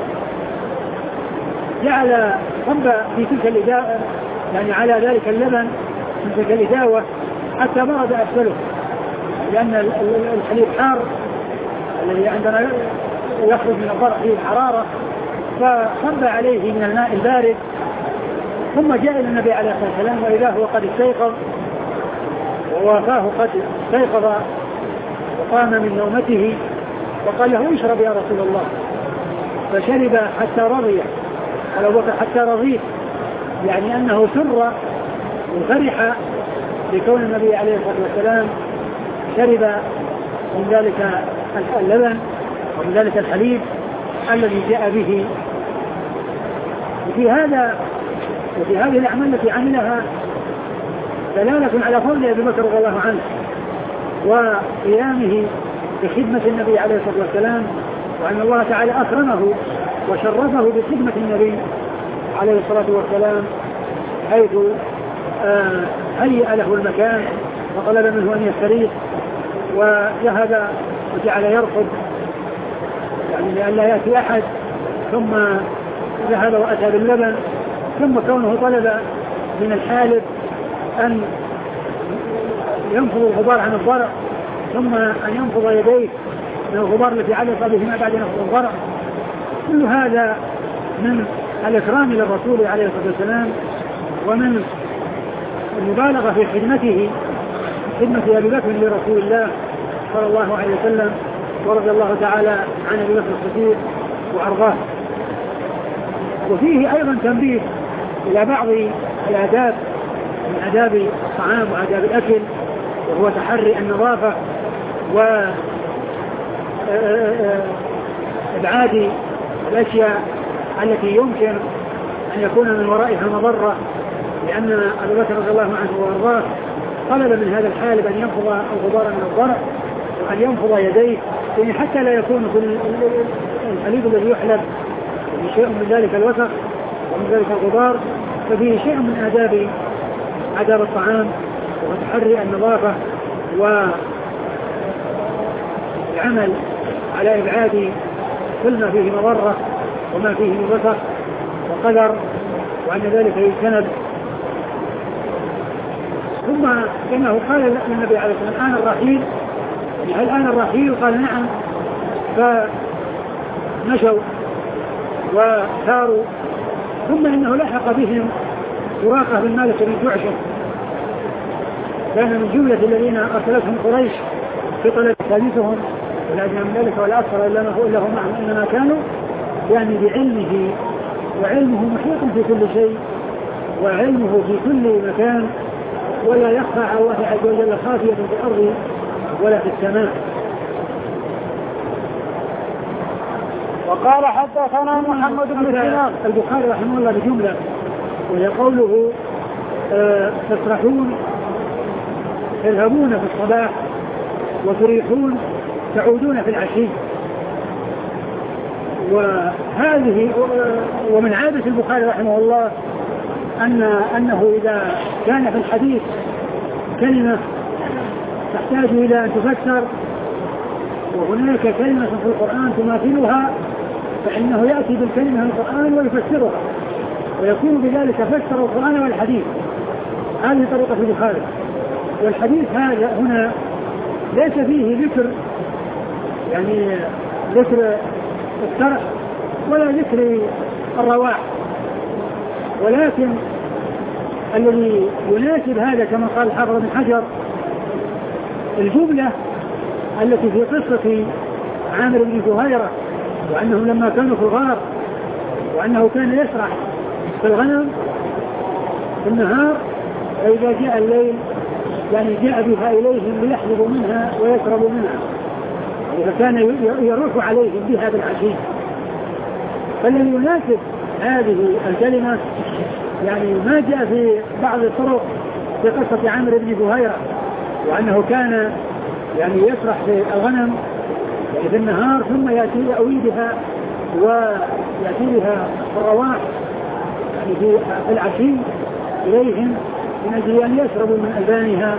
جعل صب في تلك الإداوة يعني على ذلك اللبن من تلك الإداوة حتى برد أسفله، لأن الحليب حار الذي عندنا يخرج من الضرع فيه الحرارة، فصب عليه من الماء البارد. ثم جاء إلى النبي عليه الصلاة والسلام وإذا هو قد استيقظ ووافاه قد استيقظ وقام من نومته وقال له اشرب يا رسول الله، فشرب حتى رضي. قال أبو بكر حتى رضيت، يعني أنه سر وفرح بكون النبي عليه الصلاة والسلام شرب من ذلك اللبن ومن ذلك الحليب الذي جاء به. وفي هذا وفي هذه الأعمال التي عملها دلالة على فضل أبي بكر رضي الله عنه وقيامه بخدمة النبي عليه الصلاة والسلام، وأن الله تعالى أكرمه وشرفه بخدمة النبي عليه الصلاة والسلام، حيث آه هيأ له المكان وطلب منه أن يستريح وذهب وجعل يرقد يعني لئلا يأتي أحد، ثم ذهب وأتى باللبن، ثم كونه طلب من الحالب أن ينفض الغبار عن الضرع، ثم أن ينفض يديه من الغبار التي علق بهما بعد نفض الضرع. كل هذا من الإكرام للرسول عليه الصلاة والسلام ومن المبالغة في خدمته خدمة أبي بكر لرسول الله صلى الله عليه وسلم، ورضي الله تعالى عن أبي بكر الصديق وأرضاه. وفيه أيضا تنبيه إلى بعض الآداب من آداب الطعام وآداب الأكل، وهو تحري النظافة وإبعاد الأشياء التي يمكن أن يكون من ورائها مضرة، لأن أبو بكر رضي الله عنه وأرضاه طلب من هذا الحالب أن ينفض الغبار من الضرع وأن ينفض يديه، يعني حتى لا يكون في الحليب الذي يحلب شيء من ذلك الوسخ ومن ذلك الغبار. ففيه شيء من آداب آداب الطعام وتحري النظافة والعمل على إبعاد كل ما فيه مضرة وما فيه من وسخ وقدر، وأن ذلك يجتنب. ثم كأنه قال للنبي عليه الصلاة والسلام الآن الرحيل، هل الآن الرحيل؟ قال نعم. فمشوا وساروا، ثم إنه لحق بهم سراقة بن مالك بن جعشم، كان من جملة الذين أرسلتهم قريش في طلب ثالثهم، ولا أدنى من ذلك ولا أكثر إلا ما هو إلا هم معهم، إنما كانوا يعني بعلمه، وعلمه محيط في كل شيء، وعلمه في كل مكان، ولا يخفى على الله عز وجل خافية في الأرض ولا في السماء. وقال حدثنا محمد بن سنان. البخاري رحمه الله بجملة، وهي قوله آه تسرحون تذهبون في الصباح وتريحون تعودون في العشي. وهذه ومن عادة البخاري رحمه الله أن أنه إذا كان في الحديث كلمة تحتاج إلى أن تفسر وهناك كلمة في القرآن تماثلها، فإنه يأتي بالكلمة من القرآن ويفسرها، ويكون بذلك فسر القرآن والحديث. هذه طريقة البخاري. والحديث هذا هنا ليس فيه ذكر يعني ذكر الشرح ولا ذكر الرواح، ولكن الذي يناسب هذا كما قال الحافظ بن حجر الجملة التي في قصة عامر بن زهيرة، وأنهم لما كانوا في الغار وأنه كان يسرح في الغنم في النهار، فإذا جاء الليل يعني جاء بها إليهم ليحلبوا منها ويشربوا منها، فكان يروح عليهم بها بالعشي. فالذي يناسب هذه الكلمة يعني ما جاء في بعض الطرق في قصة عامر بن زهيرة، وأنه كان يعني يسرح في الغنم يعني في النهار ثم يأتي لأويدها ويأتي لها الرواح يعني في العشي إليهم من أجل أن يشربوا من ألبانها.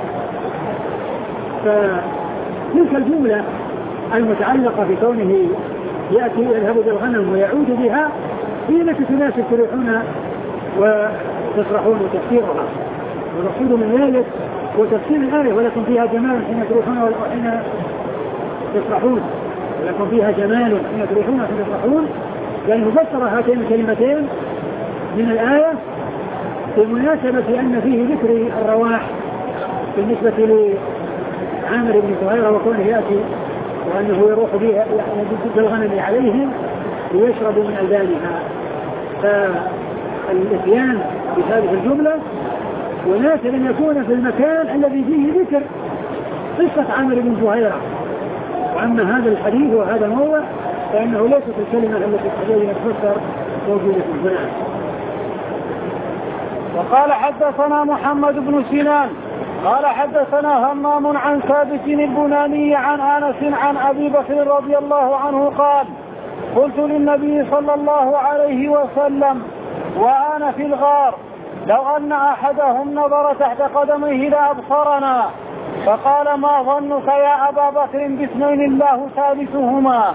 فتلك الجملة المتعلقة بكونه يأتي يذهب بالغنم ويعود بها هي التي تناسب تريحون وتسرحون وتفسيرها، والمقصود من ذلك هو تفسير الآية ولكن فيها جمال حين تروحون وحين تسرحون، ولكن فيها جمال حين تروحون وحين تسرحون، يعني مفسر هاتين الكلمتين من الآية بمناسبة أن فيه ذكر الرواح بالنسبة لعامر بن زهيرة وكونه يأتي وأنه يروح بها بالغنم عليهم ليشربوا من ألبانها. فالإتيان بهذه الجملة وناسب أن يكون في المكان الذي فيه ذكر قصة عامر بن زهيرة. وأما هذا الحديث وهذا الموضع فإنه ليست الكلمة التي تحتاج أن تفسر موجودة هنا. وقال حدثنا محمد بن سنان قال حدثنا همام عن ثابت البناني عن أنس عن أبي بكر رضي الله عنه قال: قلت للنبي صلى الله عليه وسلم وأنا في الغار: لو أن أحدهم نظر تحت قدميه لأبصرنا. فقال: ما ظنك يا أبا بكر باثنين الله ثالثهما؟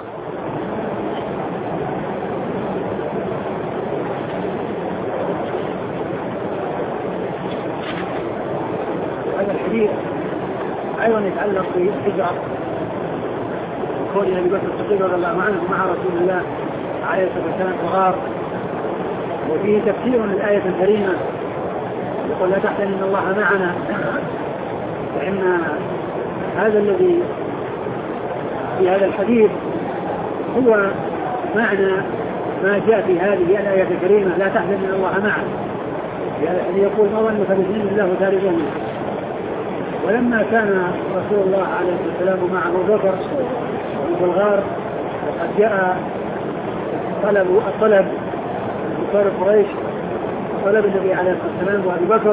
هذا الحديث أيضا يتعلق بالهجرة، كون أبي بكر الصديق رضي الله عنه مع رسول الله عليه الصلاة والسلام في الغار، وفيه تفسير للآية الكريمة يقول: لا تحزن إن الله معنا. فإن هذا الذي في هذا الحديث هو معنى ما جاء في هذه الآية الكريمة: لا تحزن إن الله معنا. يعني يقول: ما ظنك باثنين الله ثالثهما. ولما كان رسول الله عليه السلام مع أبو بكر في الغار وقد جاء طلب الطلب كفار قريش طلب النبي عليه الصلاة والسلام وأبي بكر،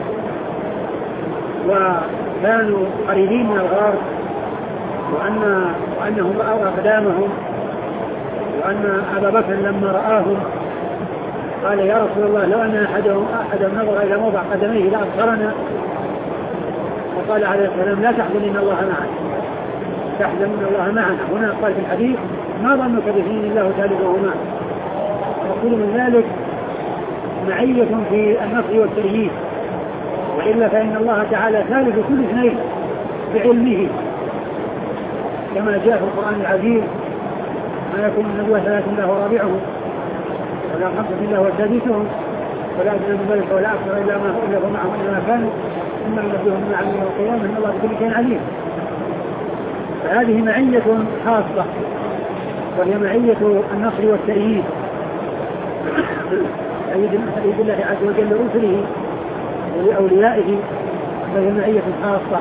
وكانوا قريبين من الغار، وأن وأنهم رأوا أقدامهم، وأن أبا بكر لما رآهم قال: يا رسول الله لو أن أحدهم أحدا نظر إلى موضع قدميه لأبصرنا. وقال عليه السلام: لا تحزن إن الله معنا، تحزن إن الله معنا. هنا قال في الحديث: ما ظنك باثنين الله ثالثهما. يقول من ذلك معية في النصر والتأييد، وإلا فإن الله تعالى ثالث كل اثنين بعلمه، كما جاء في القرآن العزيز: ما يكون من نجوى ثلاث إلا هو رابعه ولا خمسة إلا هو سادسهم ولا أدنى من ذلك ولا أكثر إلا ما هو إلا هو معهم إلا ما كانوا ثم ينبئهم بما عملوا يوم القيامة إن الله بكل شيء عليم. فهذه معية خاصة، وهي معية النصر والتأييد، تأييد الله عز وجل لرسله ولأوليائه، فهي معية خاصة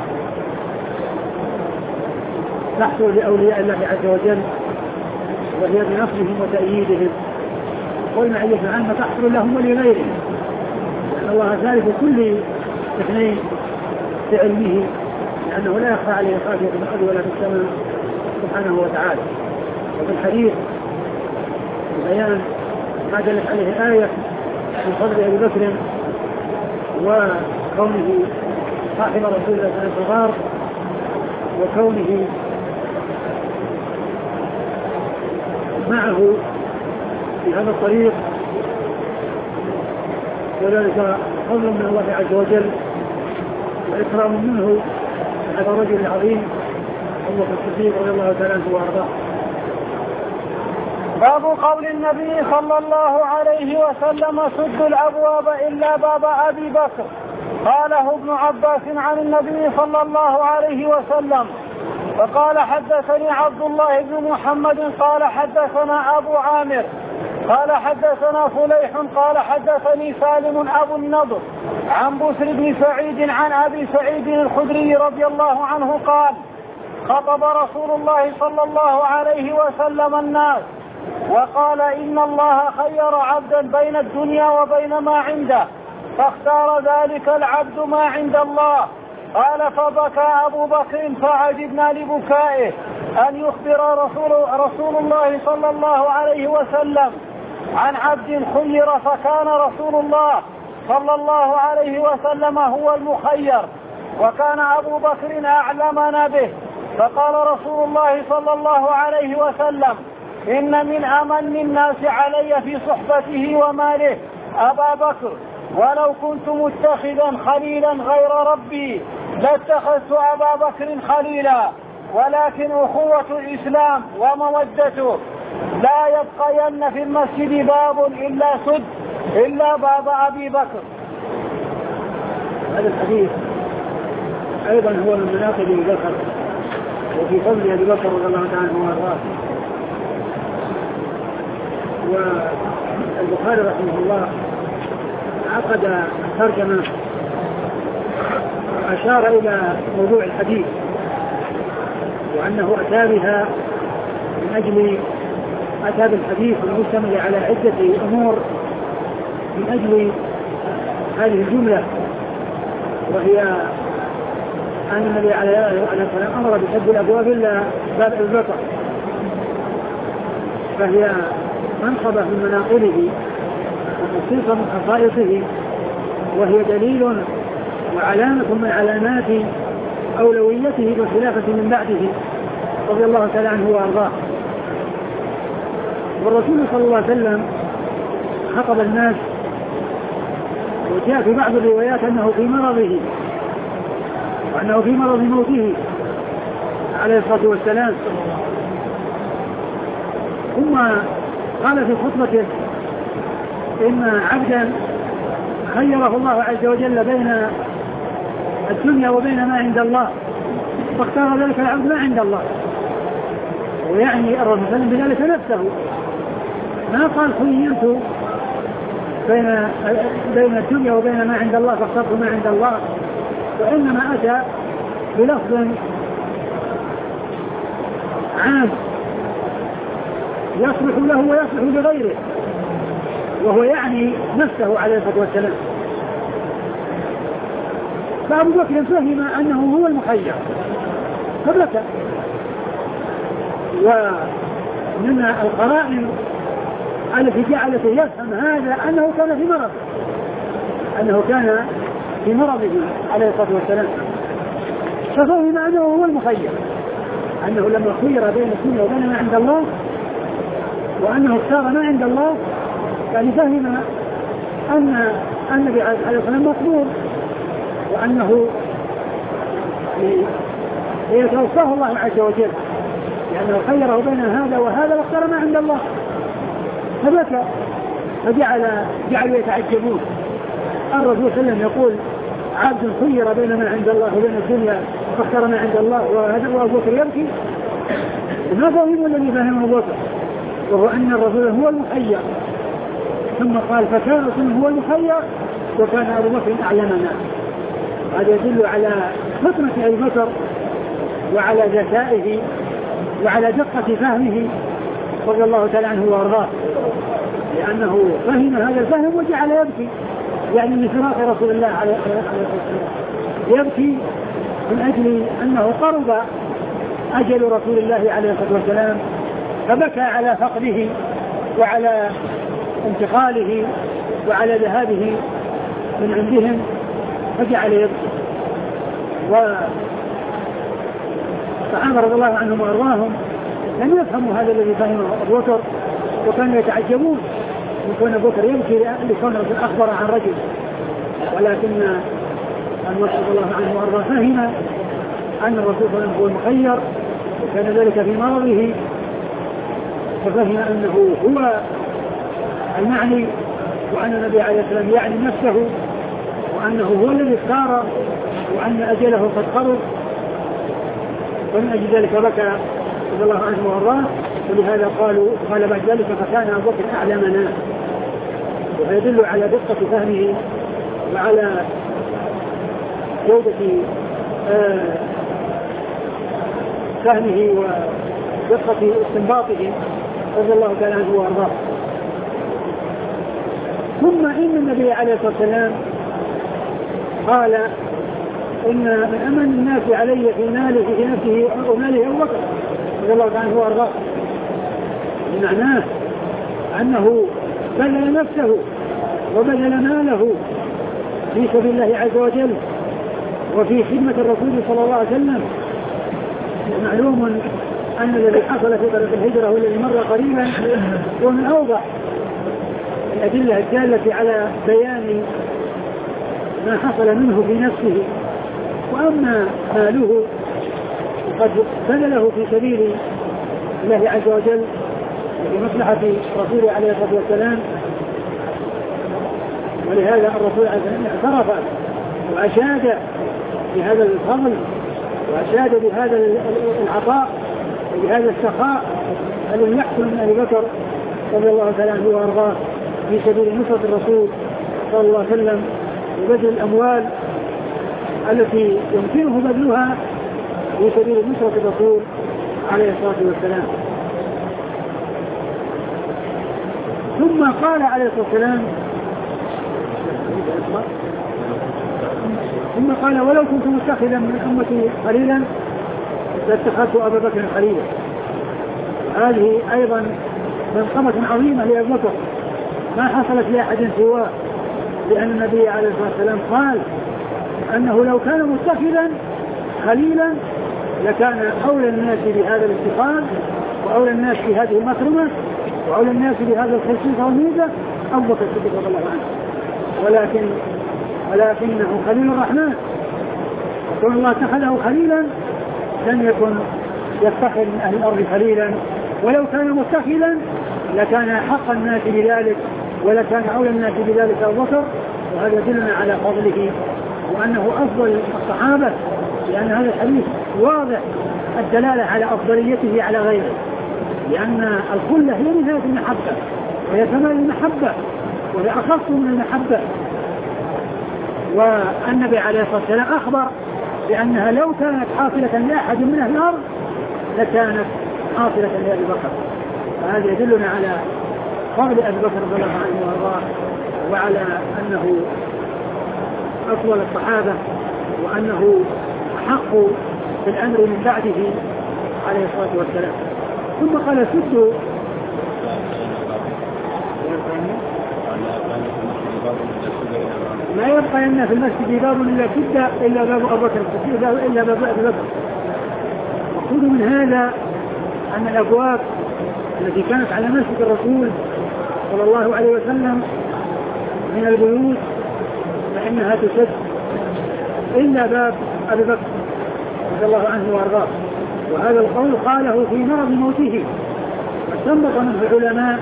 تحصل لأولياء الله عز وجل، وهي بنصرهم وتأييدهم. والمعية العامة تحصل لهم ولغيرهم، لأن الله ثالث كل اثنين بعلمه، لأنه لا يخفى عليه خافية في الأرض ولا في السماء سبحانه وتعالى. وفي الحديث بيان ما دلت عليه آية من فضل أبي بكر وكونه صاحب رسول الله صلى الله عليه وسلم وكونه معه في هذا الطريق، وذلك فضل من الله عز وجل وإكرام منه هذا الرجل العظيم أبو بكر الصديق رضي الله تعالى عنه وأرضاه. باب قول النبي صلى الله عليه وسلم: سدوا الأبواب إلا باب أبي بكر. قاله ابن عباس عن النبي صلى الله عليه وسلم. فقال: حدثني عبد الله بن محمد قال حدثنا أبو عامر قال حدثنا فليح قال حدثني سالم أبو النضر عن بسر بن سعيد عن أبي سعيد الخدري رضي الله عنه قال: خطب رسول الله صلى الله عليه وسلم الناس وقال: إن الله خير عبدا بين الدنيا وبين ما عنده، فاختار ذلك العبد ما عند الله. قال: فبكى أبو بكر فعجبنا لبكائه أن يخبر رسول, رسول الله صلى الله عليه وسلم عن عبد خير، فكان رسول الله صلى الله عليه وسلم هو المخير، وكان أبو بكر أعلمنا به. فقال رسول الله صلى الله عليه وسلم: إن من أمن الناس علي في صحبته وماله أبا بكر، ولو كنت متخذا خليلا غير ربي لاتخذت أبا بكر خليلا، ولكن أخوة الإسلام ومودته لا يبقين في المسجد باب إلا سد إلا باب أبي بكر. هذا الحديث أيضا هو من مناقب أبي بكر وفي فضل أبي بكر رضي الله عنه وارضاه. والبخاري رحمه الله عقد ترجمة أشار إلى موضوع الحديث، وأنه أتى بها من أجل أتى بالحديث المشتمل على عدة أمور من أجل هذه الجملة، وهي أن النبي عليه الصلاة أمر بسد الأبواب إلا باب أبي بكر، فهي منصبة من مناقبه وخصيصة من خصائصه، وهي دليل وعلامة من علامات أولويته بالخلافة من بعده رضي الله تعالى عنه وأرضاه. والرسول صلى الله عليه وسلم خطب الناس، وجاء في بعض الروايات أنه في مرضه وأنه في مرض موته عليه الصلاة والسلام. ثم قال في خطبته: إن عبدا خيره الله عز وجل بين الدنيا وبين ما عند الله، فاختار ذلك العبد ما عند الله. ويعني الرسول صلى الله عليه وسلم بذلك نفسه، ما قال خيرت بين بين الدنيا وبين ما عند الله فاخترت ما عند الله، وإنما أتى بلفظ عام يصلح له ويصلح لغيره، وهو يعني نفسه عليه الصلاة والسلام. فأبو بكر فهم أنه هو المخير فبكى. ومن القرائن التي جعلته يفهم هذا أنه كان في مرضه أنه كان في مرضه عليه الصلاة والسلام، ففهم أنه هو المخير، أنه لما خير بين الدنيا وبين ما عند الله وأنه اختار ما عند الله، يعني فهم أن النبي عليه الصلاة والسلام مقبول، وأنه يتوفاه الله عز وجل لأنه خيره بين هذا وهذا واختار ما عند الله، فبكى فجعل جعلوا يتعجبون. الرسول صلى الله عليه وسلم يقول عبد خير بين ما عند الله وبين الدنيا فاختار ما عند الله، وهذا وأبو بكر يبكي. ما فهم الذي فهم أبو بكر، وهو أن الرسول هو المخير، ثم قال فكان الرسول هو المخير وكان أبو بكر أعلمنا. هذا يدل على فطنة أبي بكر وعلى ذكائه وعلى دقة فهمه رضي الله تعالى عنه وارضاه، لأنه فهم هذا الفهم وجعل يبكي، يعني من فراق رسول الله عليه الصلاة والسلام، يبكي من أجل أنه قرب أجل رسول الله عليه الصلاة والسلام، فبكى على فقده وعلى انتقاله وعلى ذهابه من عندهم، فجعل يبكي. والصحابة رضي الله عنهم وأرضاهم لم يفهموا هذا الذي فهمه أبو بكر، وكانوا يتعجبون من كون أبو بكر يبكي لكون الرسول أخبر عن رجل، ولكن أبو بكر رضي الله عنه وأرضاه فهم أن الرسول صلى الله عليه وسلم هو المخير، وكان ذلك في مرضه، ففهم أنه هو المعني، وأن النبي عليه الصلاة والسلام يعني نفسه، وأنه هو الذي اختار، وأن أجله قد قرب، ومن أجل ذلك بكى رضي الله عنه وارضاه. ولهذا قالوا قال بعد ذلك فكان أبو بكر أعلمنا، ويدل على دقة فهمه وعلى جودة آه فهمه ودقة استنباطه رضي الله تعالى عنه وارضاه. ثم إن النبي عليه الصلاة والسلام قال إن من أمن الناس علي في ماله في نفسه وماله أبو بكر رضي الله تعالى عنه وارضاه، بمعناه أنه بذل نفسه وبذل ماله في سبيل الله عز وجل وفي خدمة الرسول صلى الله عليه وسلم. معلوم أن الذي حصل في طريق الهجرة والذي مر قريبا هو من أوضح الأدلة الدالة على بيان ما حصل منه في نفسه. وأما ماله قد بذله في سبيل الله عز وجل في مصلحة رسوله عليه الصلاة والسلام، ولهذا الرسول عليه الصلاة والسلام اعترف وأشاد بهذا الفضل وأشاد بهذا العطاء وبهذا السخاء الذي يحصل من أبي بكر رضي الله تعالى عنه وأرضاه في سبيل نصرة الرسول صلى الله عليه وسلم وبذل الأموال التي يمكنه بذلها في سبيل نصرة الرسول عليه الصلاة والسلام. ثم قال عليه الصلاة والسلام ثم قال ولو كنت متخذا من أمتي خليلا لاتخذت أبا بكر خليلا. هذه أيضا منقمة عظيمة لأبي بكر ما حصلت لأحد سواه، لأن النبي عليه الصلاة والسلام قال أنه لو كان متخذا خليلا لكان أولى الناس بهذا الاتخاذ وأولى الناس بهذه المكرمة وأولى الناس بهذا الخصيصة والميزة أبو بكر الصديق رضي الله عنه، ولكن ولكنه خليل الرحمن، وكون الله اتخذه خليلا لم يكن يتخذ من أهل الأرض خليلا، ولو كان متخذا لكان حق الناس بذلك ولكان أولى الناس بذلك أبو بكر. وهذا يدلنا على فضله وأنه أفضل الصحابة، لأن هذا الحديث واضح الدلالة على أفضليته على غيره، لأن الخلة هي نهاية المحبة وهي كمال المحبة وهي أخص من المحبة. والنبي عليه الصلاة والسلام أخبر بأنها لو كانت حاصلة لأحد من أهل الأرض لكانت حاصلة لأبي بكر. فهذا يدلنا على فضل أبي بكر رضي الله عنه وارضاه وعلى أنه أفضل الصحابة وأنه أحق بالأمر من بعده عليه الصلاة والسلام. ثم قال سدوا ما يبقى لنا في المسجد باب إلا سدة إلا باب أبو بكر إلا باب أبي بكر. مقصود من هذا أن الأبواب التي كانت على مسجد الرسول صلى الله عليه وسلم من البيوت فإنها تسد إلا باب أبي بكر رضي الله عنه وأرضاه. وهذا القول قاله في مرض موته. واستنبط منه العلماء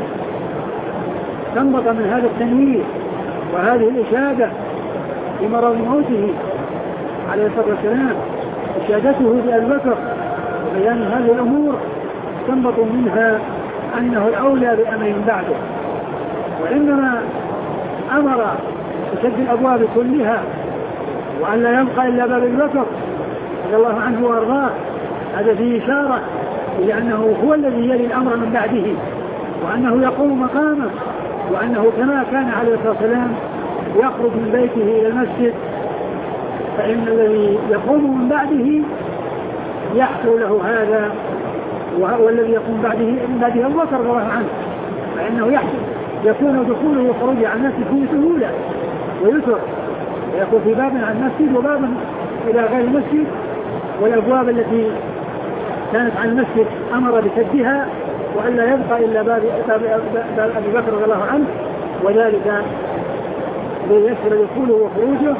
استنبط من هذا التنويه وهذه الإشادة في مرض موته عليه الصلاة والسلام إشادته بأبي بكر وبيان هذه الأمور استنبطوا منها أنه الأولى بأمر بعده. وإنما أمر بسد الأبواب كلها وأن لا يبقى إلا باب أبي بكر رضي الله عنه وأرضاه. هذا فيه إشارة إلى أنه هو الذي يلي الأمر من بعده وأنه يقوم مقامه وأنه كما كان عليه الصلاة والسلام يخرج من بيته إلى المسجد فإن الذي يقوم من بعده يحصل له هذا والذي يقوم بعده من بعده أبو بكر رضي الله عنه فإنه يحصل يكون دخوله وخروجه عن المسجد فيه سهولة ويسر ويكون في باب عن المسجد وباب إلى غير المسجد. والأبواب التي كانت عن المسجد أمر بسدها وأن لا يبقى إلا باب أبي بكر رضي الله عنه وذلك ليسر دخوله وخروجه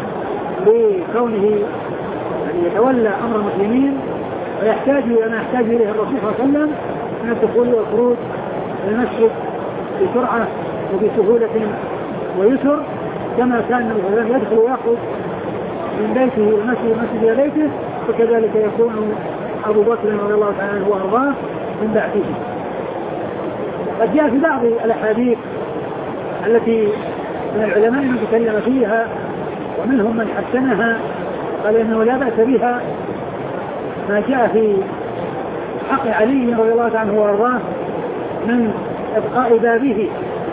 لكونه يعني يتولى أمر المسلمين ويحتاج إلى ما يحتاج إليه الرسول صلى الله عليه وسلم من الدخول والخروج المسجد بسرعة وبسهولة ويسر كما كان النبي صلى الله عليه وسلم يدخل ويخرج من بيته إلى المسجد المسجد إلى بيته وكذلك يكون أبو بكر رضي الله تعالى عنه وأرضاه من بعده. قد جاء في بعض الأحاديث التي من العلماء من تكلم فيها ومنهم من حسنها قال إنه لا بأس بها ما جاء في حق علي رضي الله عنه وأرضاه من إبقاء بابه.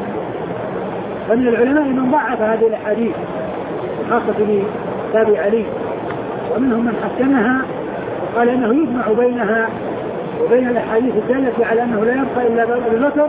فمن العلماء من ضعف هذه الأحاديث خاصة بباب علي ومنهم من حسنها وقال إنه يجمع بينها وبين الأحاديث الدالة على أنه لا يبقى إلا باب أبي بكر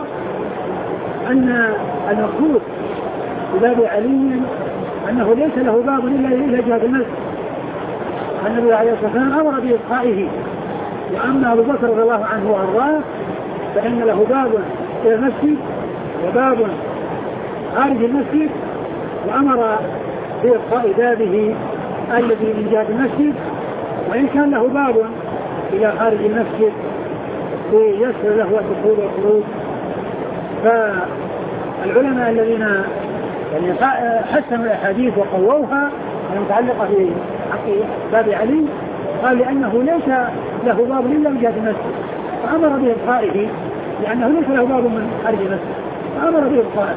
أن المقصود بباب علي أنه ليس له باب إلا إلى جهة المسجد. النبي عليه الصلاة والسلام أمر بإبقائه وأما أبو بكر رضي الله عنه وأرضاه فإن له باب إلى المسجد وباب خارج المسجد وأمر بإبقاء بابه الذي من جهة المسجد وإن كان له باب إلى خارج المسجد ليسر له الدخول والخروج. فالعلماء الذين يعني حسنوا الأحاديث وقووها المتعلقة في حق باب علي قال لأنه ليس له باب إلا من جهة المسجد فأمر بإبقائه لأنه ليس له باب من خارج المسجد فأمر بإبقائه.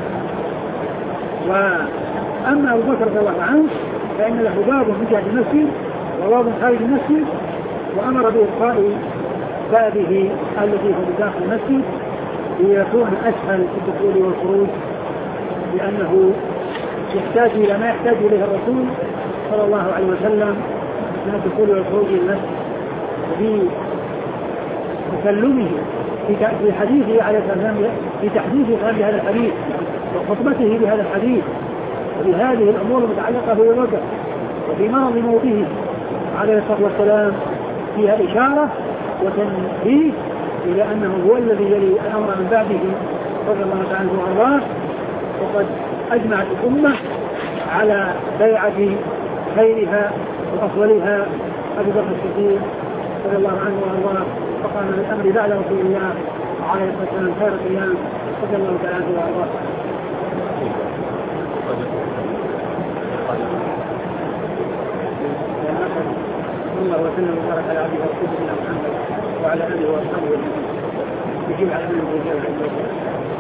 وأما أبو بكر رضي الله عنه فإن له باب من جهة المسجد وباب خارج المسجد وأمر بإبقاء بابه الذي هو بداخل المسجد ليكون أسهل في الدخول والخروج لأنه يحتاج إلى ما يحتاج إليه الرسول صلى الله عليه وسلم من الدخول والخروج إلى المسجد. وفي تكلمه في حديثه عليه السلام في تحديثه بهذا الحديث وخطبته بهذا الحديث وبهذه الأمور المتعلقة بأبي بكر وفي مرض موته عليه الصلاة والسلام فيها إشارة وتنبيه إلى أنه هو الذي يلي الأمر من بعده رضي الله تعالى عنه وأرضاه. وقد أجمعت الأمة على بيعة خيرها وأفضلها أبي بكر الصديق رضي الله عنه وأرضاه فقام بالأمر بعد رسول الله عليه الصلاة والسلام خير الأيام رضي الله تعالى عنه وأرضاه. الله وسلم وبارك على عبده ورسوله محمد وعلى اله واصحابه وسلم. يجيب على من الرجال